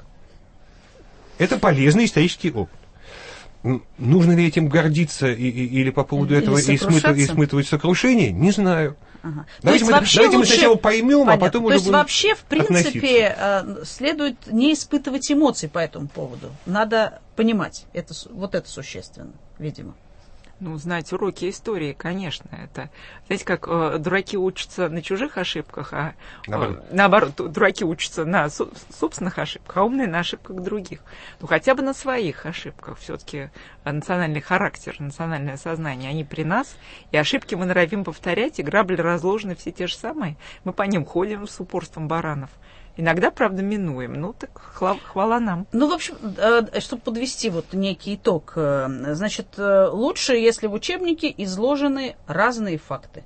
Это полезный исторический опыт. Нужно ли этим гордиться и, и, или по поводу или этого испытывать, испытывать сокрушение? Не знаю. Ага. Давайте, мы, давайте лучше... мы сначала поймем, понятно. А потом То уже есть вообще, в принципе, относиться. Следует не испытывать эмоций по этому поводу. Надо понимать, это, вот это существенно, видимо. Ну, знать уроки истории, конечно. Это, знаете, как э, дураки учатся на чужих ошибках, а наоборот, э, наоборот дураки учатся на со- собственных ошибках, а умные на ошибках других. Ну, хотя бы на своих ошибках. Все-таки национальный характер, национальное сознание, они при нас, и ошибки мы норовим повторять, и грабли разложены все те же самые. Мы по ним ходим с упорством баранов. Иногда, правда, минуем. Ну, так хвала, хвала нам. Ну, в общем, чтобы подвести вот некий итог, значит, лучше, если в учебнике изложены разные факты.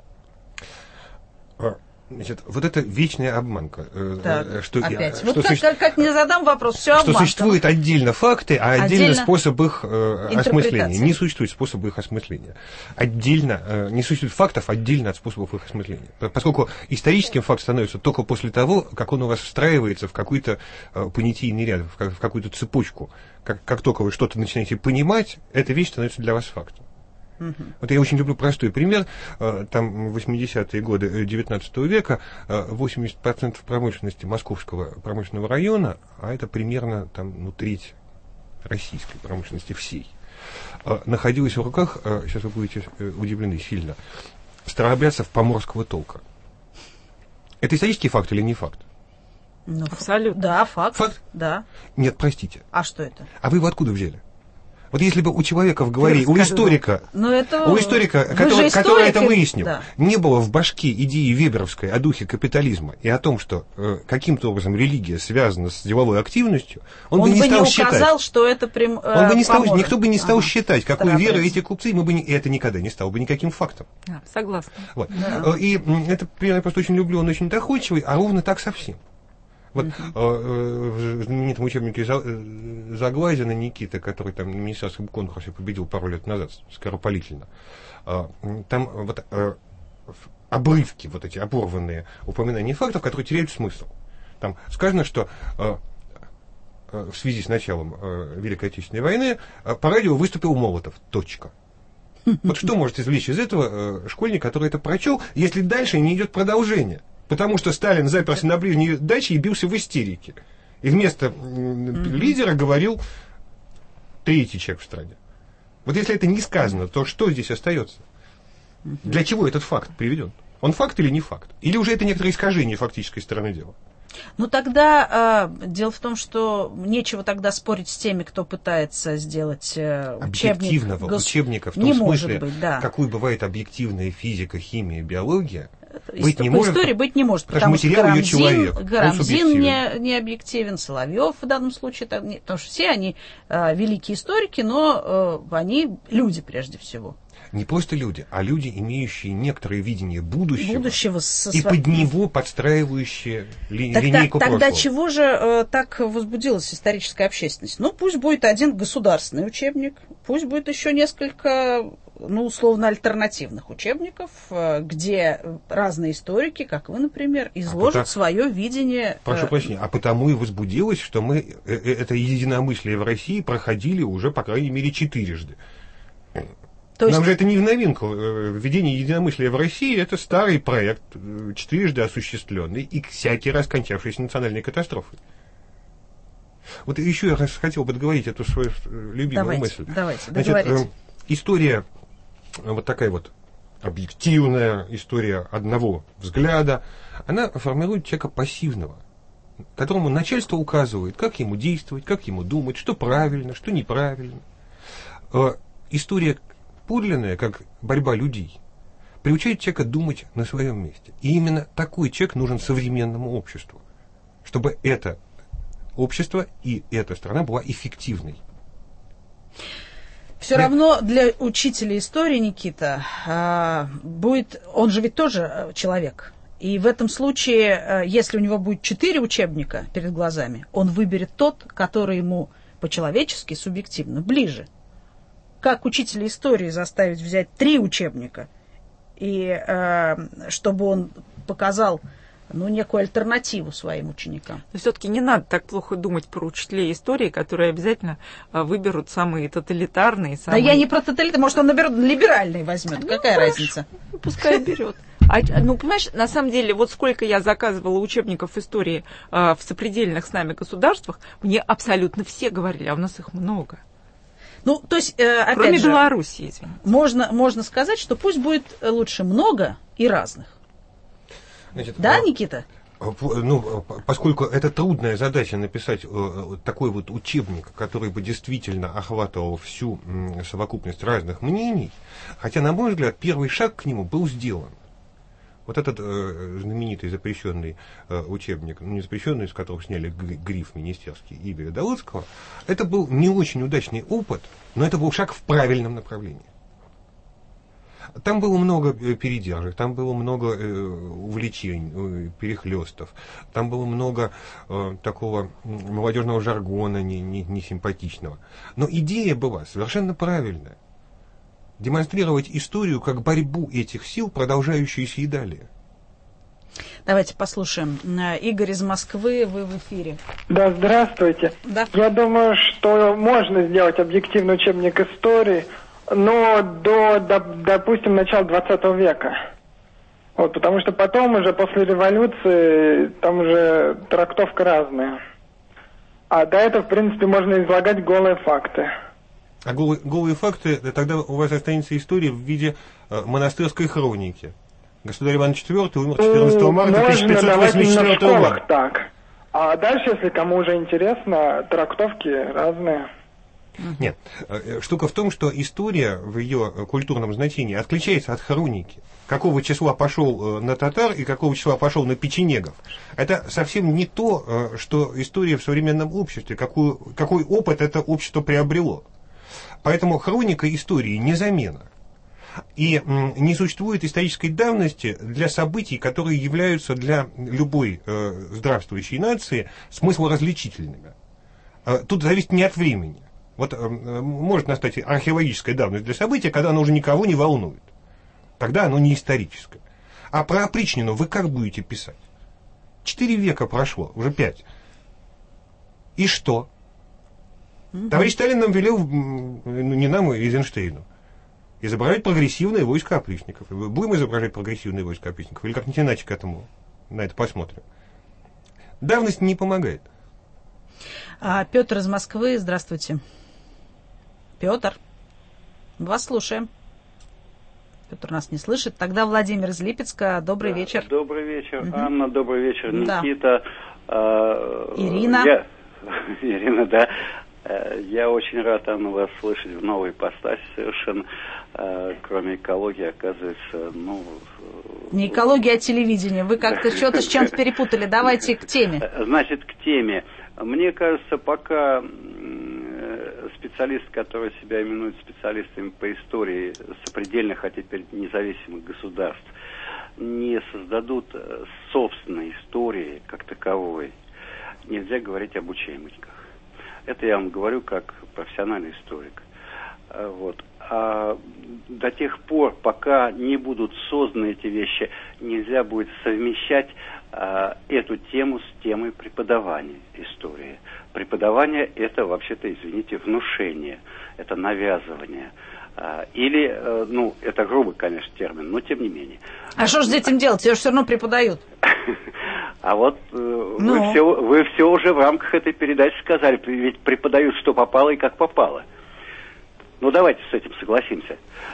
Значит, вот это вечная обманка. Так, что опять. Я, вот что как, суще... как, как не задам вопрос, все что обманка. Существует отдельно факты, а отдельно, отдельно способ их э, осмысления. Не существует способа их осмысления. Отдельно, э, не существует фактов отдельно от способов их осмысления. Поскольку историческим факт становится только после того, как он у вас встраивается в какой-то э, понятийный ряд, в, как, в какую-то цепочку. Как, как только вы что-то начинаете понимать, эта вещь становится для вас фактом. Вот я очень люблю простой пример. Там в восьмидесятые годы девятнадцатого века восемьдесят процентов промышленности Московского промышленного района, а это примерно там, ну, треть российской промышленности всей, находилась в руках, сейчас вы будете удивлены сильно, старообрядцев поморского толка. Это исторический факт или не факт? Ну, абсолютно. Да, факт. Факт? Да. Нет, простите. А что это? А вы его откуда взяли? Вот если бы у человека в голове, у историка, это... у историка, который, историк, который это выяснил, да. не было в башке идеи веберовской о духе капитализма и о том, что э, каким-то образом религия связана с деловой активностью, он, он бы не стал не считать. Указал, что это прям, э, он бы не стал, никто бы не стал ага. считать, какую веру эти купцы, мы бы не, это никогда не стало бы никаким фактом. А, согласна. Вот. Да. И это пример я просто очень люблю, он очень доходчивый, а ровно так совсем. Вот mm-hmm. э, в знаменитом учебнике Заглазина Никита, который там на министерском конкурсе победил пару лет назад, скоропалительно, э, там вот э, обрывки, вот эти оборванные упоминания фактов, которые теряют смысл. Там сказано, что э, э, в связи с началом э, Великой Отечественной войны э, по радио выступил Молотов. Точка. Вот что может извлечь из этого э, школьник, который это прочел, если дальше не идет продолжение? Потому что Сталин заперся на ближней даче и бился в истерике. И вместо mm-hmm. лидера говорил третий человек в стране. Вот если это не сказано, то что здесь остается? Mm-hmm. Для чего этот факт приведен? Он факт или не факт? Или уже это некоторое искажение фактической стороны дела? Ну, тогда э, дело в том, что нечего тогда спорить с теми, кто пытается сделать э, учебник. Объективного гос... учебника в том не смысле, может быть, да. какой бывает объективная физика, химия, биология. Быть по не может, истории быть не может, потому что Карамзин, Карамзин не, не объективен, Соловьев в данном случае, так, не, потому что все они э, великие историки, но э, они люди прежде всего. Не просто люди, а люди, имеющие некоторое видение будущего, будущего со и сво... под него подстраивающие ли, тогда, линейку тогда прошлого. Чего же э, так возбудилась историческая общественность? Ну, пусть будет один государственный учебник, пусть будет еще несколько, ну, условно, альтернативных учебников, э, где разные историки, как вы, например, изложат а потому... свое видение. Прошу э... прощения, а потому и возбудилось, что мы э, это единомыслие в России проходили уже, по крайней мере, четырежды. То есть... Нам же это не в новинку. Введение единомыслия в России – это старый проект, четырежды осуществленный и всякий раз кончавшийся национальной катастрофой. Вот еще я раз хотел бы договорить эту свою любимую давайте, мысль. Давайте, Значит, э, история вот такая вот объективная, история одного взгляда, она формирует человека пассивного, которому начальство указывает, как ему действовать, как ему думать, что правильно, что неправильно. Э, история подлинная, как борьба людей, приучает человека думать на своем месте. И именно такой человек нужен современному обществу, чтобы это общество и эта страна была эффективной. Все да. равно для учителя истории, Никита, будет, он же ведь тоже человек. И в этом случае, если у него будет четыре учебника перед глазами, он выберет тот, который ему по-человечески, субъективно ближе. Как учителя истории заставить взять три учебника, и э, чтобы он показал, ну, некую альтернативу своим ученикам? Но все-таки не надо так плохо думать про учителей истории, которые обязательно а, выберут самые тоталитарные. Самые... Да я не про тоталитарные, может, он наберет либеральный возьмет, ну, какая хорошо. разница? Пускай берет. А, ну, понимаешь, на самом деле, вот сколько я заказывала учебников истории а, в сопредельных с нами государствах, мне абсолютно все говорили, а у нас их много. Ну, то есть, э, опять Кроме же, Белоруссии, извините. Можно, можно сказать, что пусть будет лучше много и разных. Значит, да, а, Никита? Ну, поскольку это трудная задача написать э, такой вот учебник, который бы действительно охватывал всю м, совокупность разных мнений, хотя, на мой взгляд, первый шаг к нему был сделан. Вот этот э, знаменитый запрещенный э, учебник, ну, не запрещенный, из которого сняли гриф министерский Игоря Долыцкого, это был не очень удачный опыт, но это был шаг в правильном направлении. Там было много передержек, там было много э, увлечений, э, перехлестов, там было много э, такого молодежного жаргона не, не, не симпатичного. Но идея была совершенно правильная. Демонстрировать историю как борьбу этих сил, продолжающуюся и далее. Давайте послушаем. Игорь из Москвы, вы в эфире. Да, здравствуйте. Да. Я думаю, что можно сделать объективный учебник истории, но до, до допустим, начала двадцатого века. Вот, потому что потом уже после революции там уже трактовка разная. А до этого, в принципе, можно излагать голые факты. А голые, голые факты, тогда у вас останется история в виде э, монастырской хроники. Государь Иван четвёртый умер четырнадцатого марта тысяча пятьсот восемьдесят четвёртого года. Так. А дальше, если кому уже интересно, трактовки разные. Нет, штука в том, что история в ее культурном значении отличается от хроники. Какого числа пошел на татар и какого числа пошел на печенегов. Это совсем не то, что история в современном обществе, какую, какой опыт это общество приобрело. Поэтому хроника истории не замена. И м, не существует исторической давности для событий, которые являются для любой э, здравствующей нации смыслоразличительными. Э, тут зависит не от времени. Вот э, может настать археологическая давность для события, когда оно уже никого не волнует. Тогда оно не историческое. А про опричнину вы как будете писать? Четыре века прошло, уже пять. И что? Товарищ Сталин нам велел, ну, не нам, а Эйзенштейну, изображать прогрессивные войска опричников. Будем изображать прогрессивные войска опричников? Или как-нибудь иначе к этому, на это посмотрим? Давность не помогает. А, Петр из Москвы, здравствуйте. Петр, вас слушаем. Петр нас не слышит. Тогда Владимир из Липецка. Добрый да, вечер. Добрый вечер, угу. Анна. Добрый вечер, да. Никита. Э, Ирина. Я... Ирина, да. Я очень рад, Анна, вас слышать в новой ипостаси совершенно. Кроме экологии, оказывается, ну... Не экология, а телевидение. Вы как-то что-то с чем-то перепутали. Давайте к теме. Значит, к теме. Мне кажется, пока специалисты, которые себя именуют специалистами по истории сопредельных, а теперь независимых государств, не создадут собственной истории как таковой, нельзя говорить об учебниках. Это я вам говорю как профессиональный историк. Вот. А до тех пор, пока не будут созданы эти вещи, нельзя будет совмещать а, эту тему с темой преподавания истории. Преподавание – это, вообще-то, извините, внушение, это навязывание. А, или, а, ну, это грубый, конечно, термин, но тем не менее. А что же с этим делать? Ее же все равно преподают. А вот э, вы, все, вы все уже в рамках этой передачи сказали, ведь преподают, что попало и как попало. Ну, давайте с этим согласимся.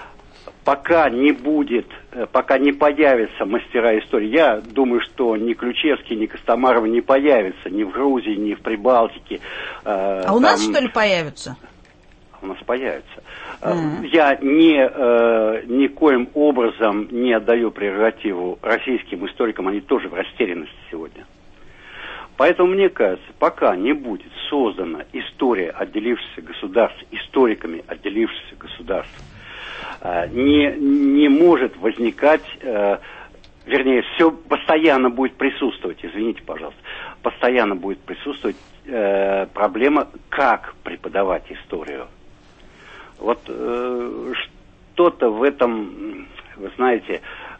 Пока не будет, пока не появятся мастера истории, я думаю, что ни Ключевский, ни Костомаров не появятся ни в Грузии, ни в Прибалтике. Э, а у там... нас, что ли, появятся? У нас появятся. Mm-hmm. Я ни, э, никоим образом не отдаю прерогативу российским историкам, они тоже в растерянности сегодня. Поэтому, мне кажется, пока не будет создана история отделившихся государств, историками отделившихся государств, э, не, не может возникать, э, вернее, все постоянно будет присутствовать, извините, пожалуйста, постоянно будет присутствовать э, проблема, как преподавать историю. Вот э, что-то в этом, вы знаете,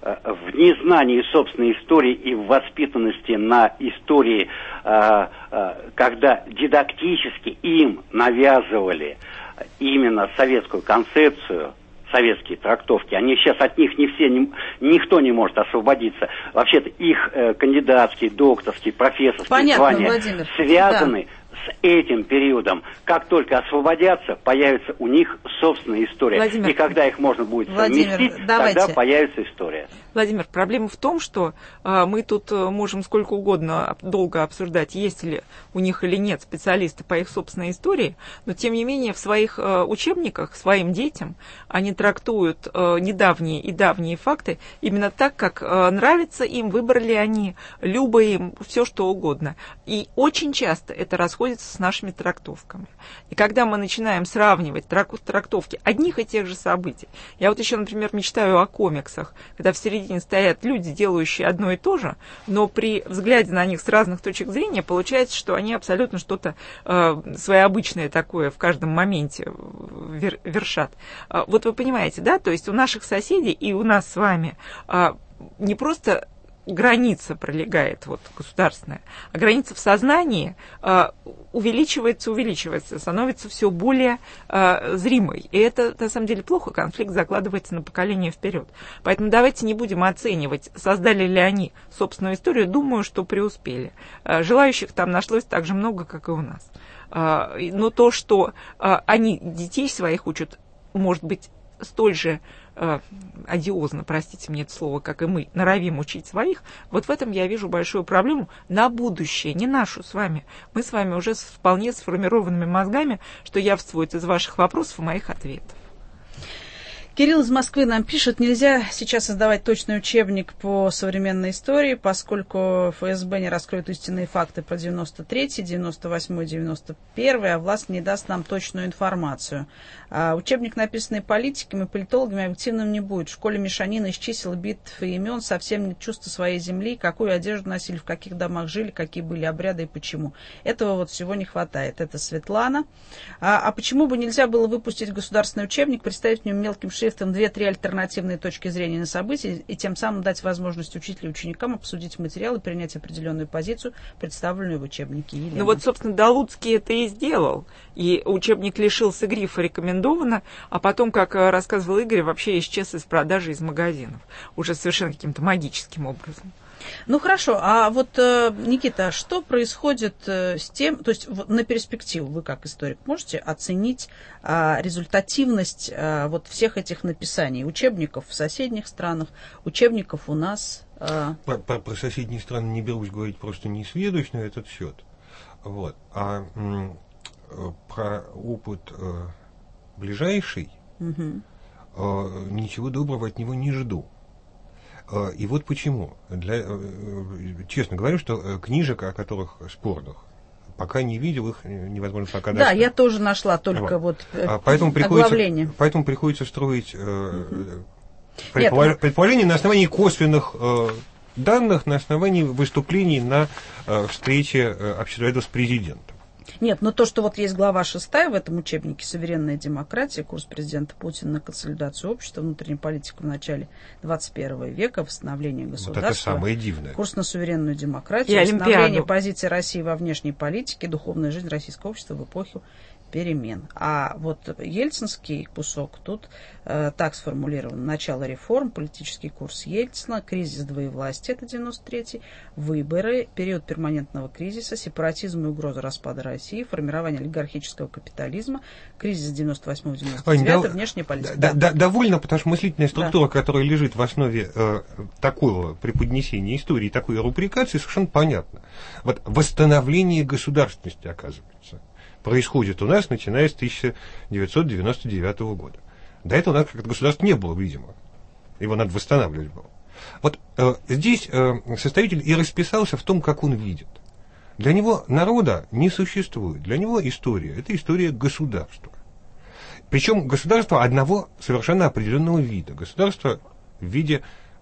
в незнании собственной истории и в воспитанности на истории, э, э, когда дидактически им навязывали именно советскую концепцию, советские трактовки, они сейчас от них не все, не, никто не может освободиться. Вообще-то их э, кандидатские, докторские, профессорские Понятно, звания Владимир. связаны Да. с этим периодом. Как только освободятся, появится у них собственная история. Владимир, и когда их можно будет Владимир, совместить, давайте. тогда появится история. Владимир, проблема в том, что а, мы тут можем сколько угодно долго обсуждать, есть ли у них или нет специалисты по их собственной истории, но тем не менее в своих а, учебниках своим детям они трактуют а, недавние и давние факты именно так, как а, нравится им, выбрали они, любо им, все что угодно. И очень часто это расходится с нашими трактовками. И когда мы начинаем сравнивать трактовки одних и тех же событий, я вот еще, например, мечтаю о комиксах, когда в середине стоят люди, делающие одно и то же, но при взгляде на них с разных точек зрения получается, что они абсолютно что-то э, своеобычное такое в каждом моменте вер, вершат. Э, вот вы понимаете, да, то есть у наших соседей и у нас с вами э, не просто граница пролегает, вот, государственная, а граница в сознании э, увеличивается, увеличивается, становится все более э, зримой. И это, на самом деле, плохо, конфликт закладывается на поколение вперед. Поэтому давайте не будем оценивать, создали ли они собственную историю. Думаю, что преуспели. Э, желающих там нашлось так же много, как и у нас. Э, но то, что э, они детей своих учат, может быть, столь же э, одиозно, простите мне это слово, как и мы, норовим учить своих, вот в этом я вижу большую проблему на будущее, не нашу с вами. Мы с вами уже с вполне сформированными мозгами, что явствует из ваших вопросов и моих ответов. Кирилл из Москвы нам пишет, нельзя сейчас создавать точный учебник по современной истории, поскольку эф эс бэ не раскроет истинные факты про девяносто третий, девяносто восьмой, девяносто первый, а власть не даст нам точную информацию. А учебник, написанный политиками и политологами, объективным не будет. В школе мешанина из чисел, битв и имен, совсем нет чувства своей земли, какую одежду носили, в каких домах жили, какие были обряды и почему. Этого вот всего не хватает. Это Светлана. А, а почему бы нельзя было выпустить государственный учебник, представить в нем мелким шрифтом две-три альтернативные точки зрения на события и тем самым дать возможность учителю и ученикам обсудить материал и принять определенную позицию, представленную в учебнике. Елена. Ну вот, собственно, Далуцкий это и сделал. И учебник лишился грифа «рекомендовано», а потом, как рассказывал Игорь, вообще исчез из продажи, из магазинов. Уже совершенно каким-то магическим образом. Ну хорошо, а вот, Никита, что происходит с тем, то есть на перспективу вы как историк можете оценить а, результативность а, вот всех этих написаний, учебников в соседних странах, учебников у нас? А... Про, про, про соседние страны не берусь говорить, просто не сведущ на этот счет. Вот. А м, про опыт э, ближайший угу. э, ничего доброго от него не жду. Э, и вот почему. Для, э, честно говорю, что э, книжек, о которых спорных, пока не видел, их невозможно пока Да, достать. Я тоже нашла только вот, вот э, поэтому оглавление. Приходится, поэтому приходится строить э, угу. предполож, Нет, предположение на основании косвенных э, данных, на основании выступлений на э, встрече э, общественного с президентом. Нет, но то, что вот есть глава шестая в этом учебнике «Суверенная демократия», курс президента Путина на консолидацию общества, внутреннюю политику в начале двадцать первого века, восстановление государства. Вот это самое дивное. Курс на суверенную демократию, восстановление позиции России во внешней политике, духовная жизнь российского общества в эпоху перемен. А вот ельцинский кусок тут э, так сформулирован: начало реформ, политический курс Ельцина, кризис двоевластия, это девяносто третий, выборы, период перманентного кризиса, сепаратизм и угроза распада России, формирование олигархического капитализма, кризис девяносто восьмого девяносто девятого, внешняя политика. Да, да. Да, довольно, потому что мыслительная структура, да. которая лежит в основе э, такого преподнесения истории, такой рубрикации, совершенно понятна. Вот восстановление государственности, оказывается, происходит у нас, начиная с тысяча девятьсот девяносто девятого года. До этого у нас как-то государства не было, видимо. Его надо восстанавливать было. Вот э, здесь э, составитель и расписался в том, как он видит. Для него народа не существует. Для него история – это история государства. Причем государства одного совершенно определенного вида. Государство в виде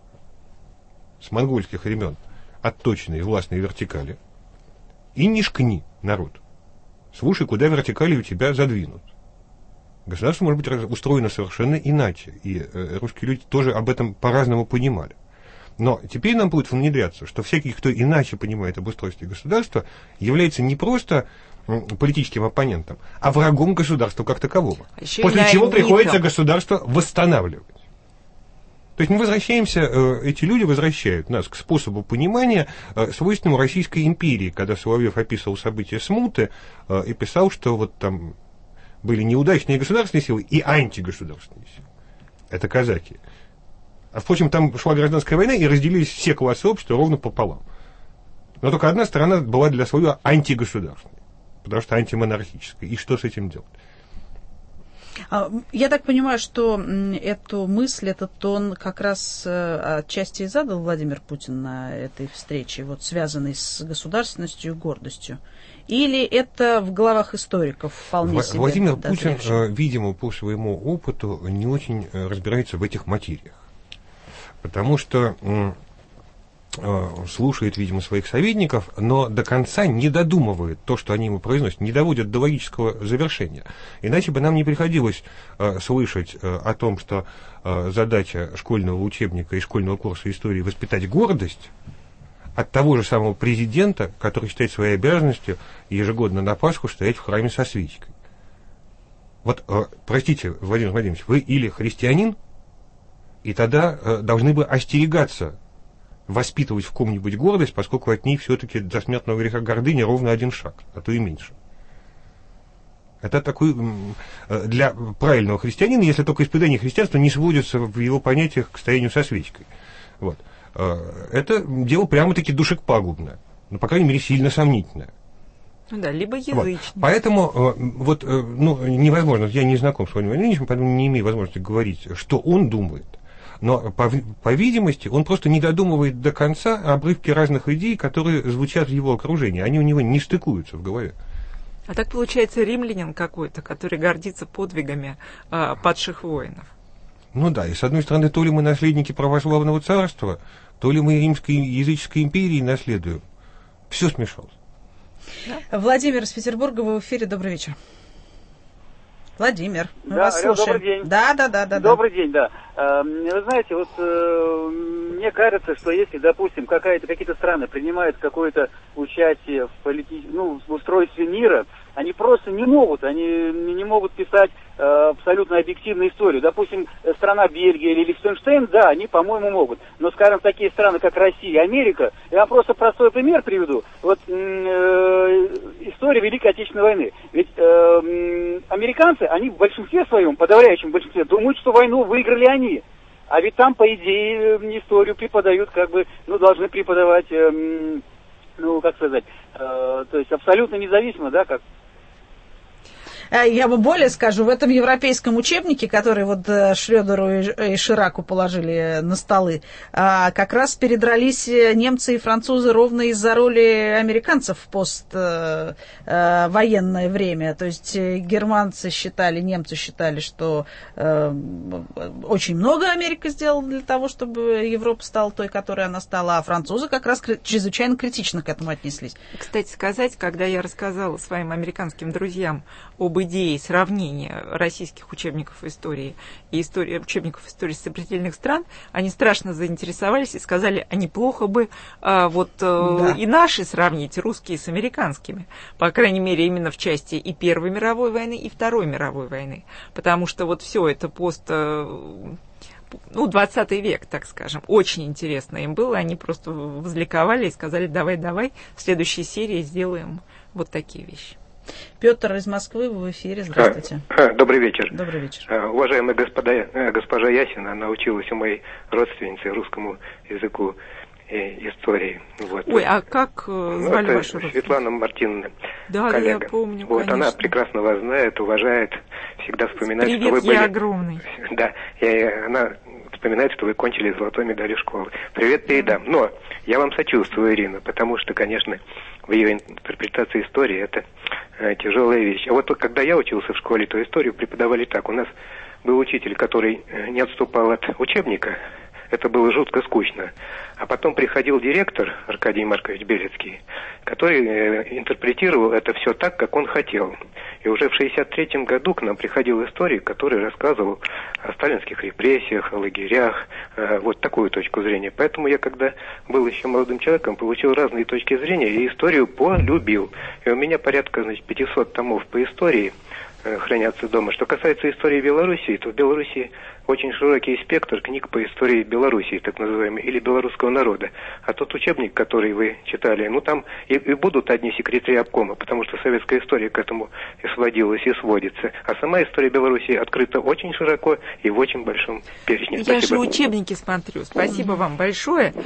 с монгольских времен отточенной властной вертикали. И не шкни, народ. Слушай, куда вертикали у тебя задвинут. Государство может быть устроено совершенно иначе. И э, русские люди тоже об этом по-разному понимали. Но теперь нам будет внедряться, что всякий, кто иначе понимает об устройстве государства, является не просто м, политическим оппонентом, а врагом государства как такового. Еще После чего приходится государство восстанавливать. То есть мы возвращаемся, э, эти люди возвращают нас к способу понимания, э, свойственному Российской империи, когда Соловьев описывал события смуты э, и писал, что вот там были неудачные государственные силы и антигосударственные силы. Это казаки. А, впрочем, там шла гражданская война, и разделились все классы общества ровно пополам. Но только одна сторона была для Соловьева антигосударственной, потому что антимонархической. И что с этим делать? Я так понимаю, что эту мысль, этот тон как раз отчасти и задал Владимир Путин на этой встрече, вот связанной с государственностью и гордостью. Или это в головах историков вполне себе Владимир Путин, видимо, по своему опыту не очень разбирается в этих материях. Потому что слушает, видимо, своих советников, но до конца не додумывает то, что они ему произносят, не доводят до логического завершения. Иначе бы нам не приходилось э, слышать э, о том, что э, задача школьного учебника и школьного курса истории воспитать гордость от того же самого президента, который считает своей обязанностью ежегодно на Пасху стоять в храме со свечкой. Вот, э, простите, Владимир Владимирович, вы или христианин, и тогда э, должны бы остерегаться воспитывать в ком-нибудь гордость, поскольку от ней все-таки до смертного греха гордыни ровно один шаг, а то и меньше. Это такой, для правильного христианина, если только исповедание христианства не сводится в его понятиях к стоянию со свечкой. Вот. Это дело прямо-таки душепагубное, но, по крайней мере, сильно сомнительное. Ну да, либо язычник. Вот. Поэтому вот, ну, невозможно, я не знаком с Владимиром Ильичем, поэтому не имею возможности говорить, что он думает. Но, по, по видимости, он просто не додумывает до конца обрывки разных идей, которые звучат в его окружении. Они у него не стыкуются в голове. А так получается римлянин какой-то, который гордится подвигами а, падших воинов. Ну да, и с одной стороны, то ли мы наследники православного царства, то ли мы римской языческой империи наследуем. Все смешалось. Да? Владимир из Петербурга, вы в эфире. Добрый вечер. Владимир, мы да, вас алло, слушаем. Добрый день. Да, да, да, да. Добрый да. день, да. Вы знаете, вот э, мне кажется, что если, допустим, какая-то, какие-то страны принимают какое-то участие в, полити... ну, в устройстве мира, они просто не могут, они не могут писать э, абсолютно объективную историю. Допустим, страна Бельгия или Лихтенштейн, да, они, по-моему, могут. Но, скажем, такие страны, как Россия и Америка, я вам просто простой пример приведу. Вот э, история Великой Отечественной войны. Ведь э, американцы, они в большинстве своем, подавляющем большинстве, думают, что войну выиграли они. А ведь там, по идее, историю преподают, как бы, ну, должны преподавать, э, ну, как сказать, э, то есть абсолютно независимо, да, как... Я бы более скажу, в этом европейском учебнике, который вот Шрёдеру и Шираку положили на столы, как раз передрались немцы и французы ровно из-за роли американцев в поствоенное время. То есть германцы считали, немцы считали, что очень много Америка сделала для того, чтобы Европа стала той, которой она стала, а французы как раз чрезвычайно критично к этому отнеслись. Кстати сказать, когда я рассказала своим американским друзьям об идее сравнения российских учебников истории и истории, учебников истории сопредельных стран, они страшно заинтересовались и сказали, а неплохо бы а, вот да. и наши сравнить, русские с американскими, по крайней мере, именно в части и Первой мировой войны, и Второй мировой войны, потому что вот все это пост... ну, двадцатый век, так скажем. Очень интересно им было. Они просто возликовали и сказали, давай-давай, в следующей серии сделаем вот такие вещи. Петр из Москвы, вы в эфире. Здравствуйте. Добрый вечер. Добрый вечер. Уважаемая господа, госпожа Ясина, она училась у моей родственницы русскому языку и истории. Вот. Ой, а как звали ну, вашу родственницу? Светлана Мартиновна, да, коллега. Да, я помню, вот, конечно. Она прекрасно вас знает, уважает, всегда вспоминает, Привет, что вы я были... огромный. Да, и она вспоминает, что вы кончили золотой медалью школы. Привет передам. Но я вам сочувствую, Ирина, потому что, конечно, в ее интерпретации истории это э, тяжелая вещь. А вот когда я учился в школе, то историю преподавали так. У нас был учитель, который не отступал от учебника. Это было жутко скучно. А потом приходил директор Аркадий Маркович Белецкий, который э, интерпретировал это все так, как он хотел. И уже в шестьдесят третьем году к нам приходил историк, который рассказывал о сталинских репрессиях, о лагерях, э, вот такую точку зрения. Поэтому я, когда был еще молодым человеком, получил разные точки зрения и историю полюбил. И у меня порядка, значит, пятьсот томов по истории э, хранятся дома. Что касается истории Белоруссии, то в Белоруссии очень широкий спектр книг по истории Белоруссии, так называемой, или белорусского народа. А тот учебник, который вы читали, ну там и, и будут одни секретари обкома, потому что советская история к этому и сводилась, и сводится. А сама история Белоруссии открыта очень широко и в очень большом перечне. Я Спасибо. же учебники смотрю. Спасибо вам большое.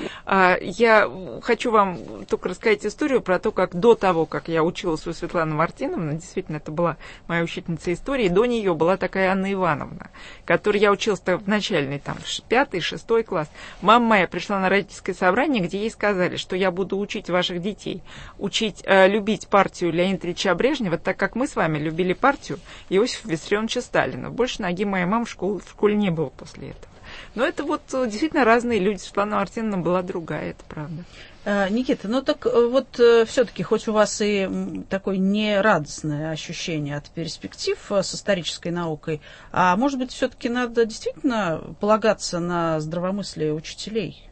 Я хочу вам только рассказать историю про то, как до того, как я училась у Светланы Мартиновны, действительно, это была моя учительница истории, до нее была такая Анна Ивановна, которой я училась в начальный, там, пятый, шестой класс. Мама моя пришла на родительское собрание, где ей сказали, что я буду учить ваших детей, учить э, любить партию Леонида Ильича Брежнева, так как мы с вами любили партию Иосифа Виссарионовича Сталина. Больше ноги моей мамы в, школу, в школе не было после этого. Но это вот действительно разные люди. Светлана Мартиновна была другая, это правда. Никита, ну так вот все-таки, хоть у вас и такое нерадостное ощущение от перспектив с исторической наукой, а может быть, все-таки надо действительно полагаться на здравомыслие учителей?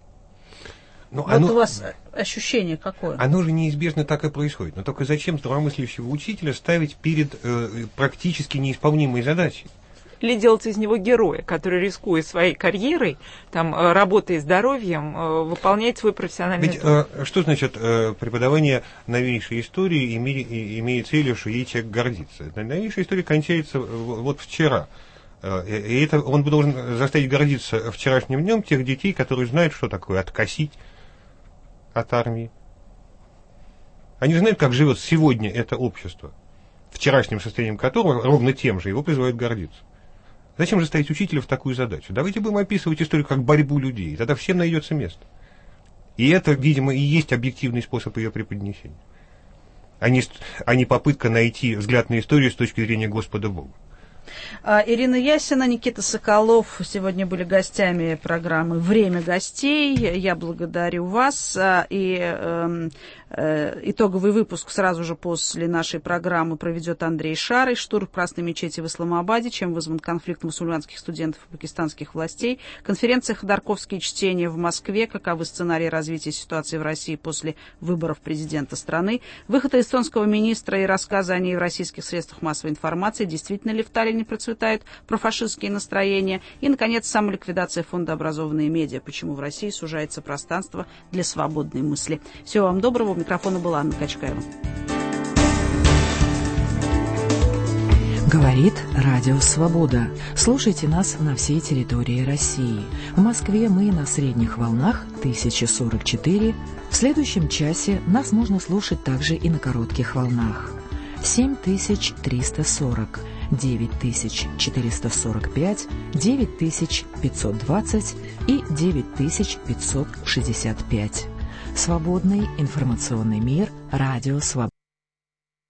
Ну, вот оно, у вас ощущение какое? Оно же неизбежно так и происходит. Но только зачем здравомыслящего учителя ставить перед э, практически неисполнимой задачей? Или делать из него героя, который, рискуя своей карьерой, там, работой и здоровьем, выполняет свой профессиональный Ведь, труд. Э, что значит э, преподавание новейшей истории, име, имея целью, что ей человек гордится? Новейшая история кончается вот вчера. И это он должен заставить гордиться вчерашним днем тех детей, которые знают, что такое откосить от армии. Они знают, как живет сегодня это общество, вчерашним состоянием которого, ровно тем же, его призывают гордиться. Зачем же ставить учителя в такую задачу? Давайте будем описывать историю как борьбу людей, тогда всем найдется место. И это, видимо, и есть объективный способ ее преподнесения, а не, а не попытка найти взгляд на историю с точки зрения Господа Бога. Ирина Ясина, Никита Соколов сегодня были гостями программы «Время гостей». Я благодарю вас. И э, э, итоговый выпуск сразу же после нашей программы проведет Андрей Шарый. Штурм Красной мечети в Исламабаде, чем вызван конфликт мусульманских студентов и пакистанских властей. Конференция «Ходорковские чтения» в Москве. Каковы сценарии развития ситуации в России после выборов президента страны. Выход эстонского министра и рассказы о ней в российских средствах массовой информации. Действительно ли в Таллине процветают профашистские настроения. И, наконец, самоликвидация фонда «Образованные медиа». Почему в России сужается пространство для свободной мысли. Всего вам доброго. У микрофона была Анна Качкаева. Говорит Радио Свобода. Слушайте нас на всей территории России. В Москве мы на средних волнах тысяча сорок четыре. В следующем часе нас можно слушать также и на коротких волнах. семь тысяч триста сорок, девять тысяч четыреста сорок пять, девять тысяч пятьсот двадцать и девять тысяч пятьсот шестьдесят пять. Свободный информационный мир, Радио Свобода.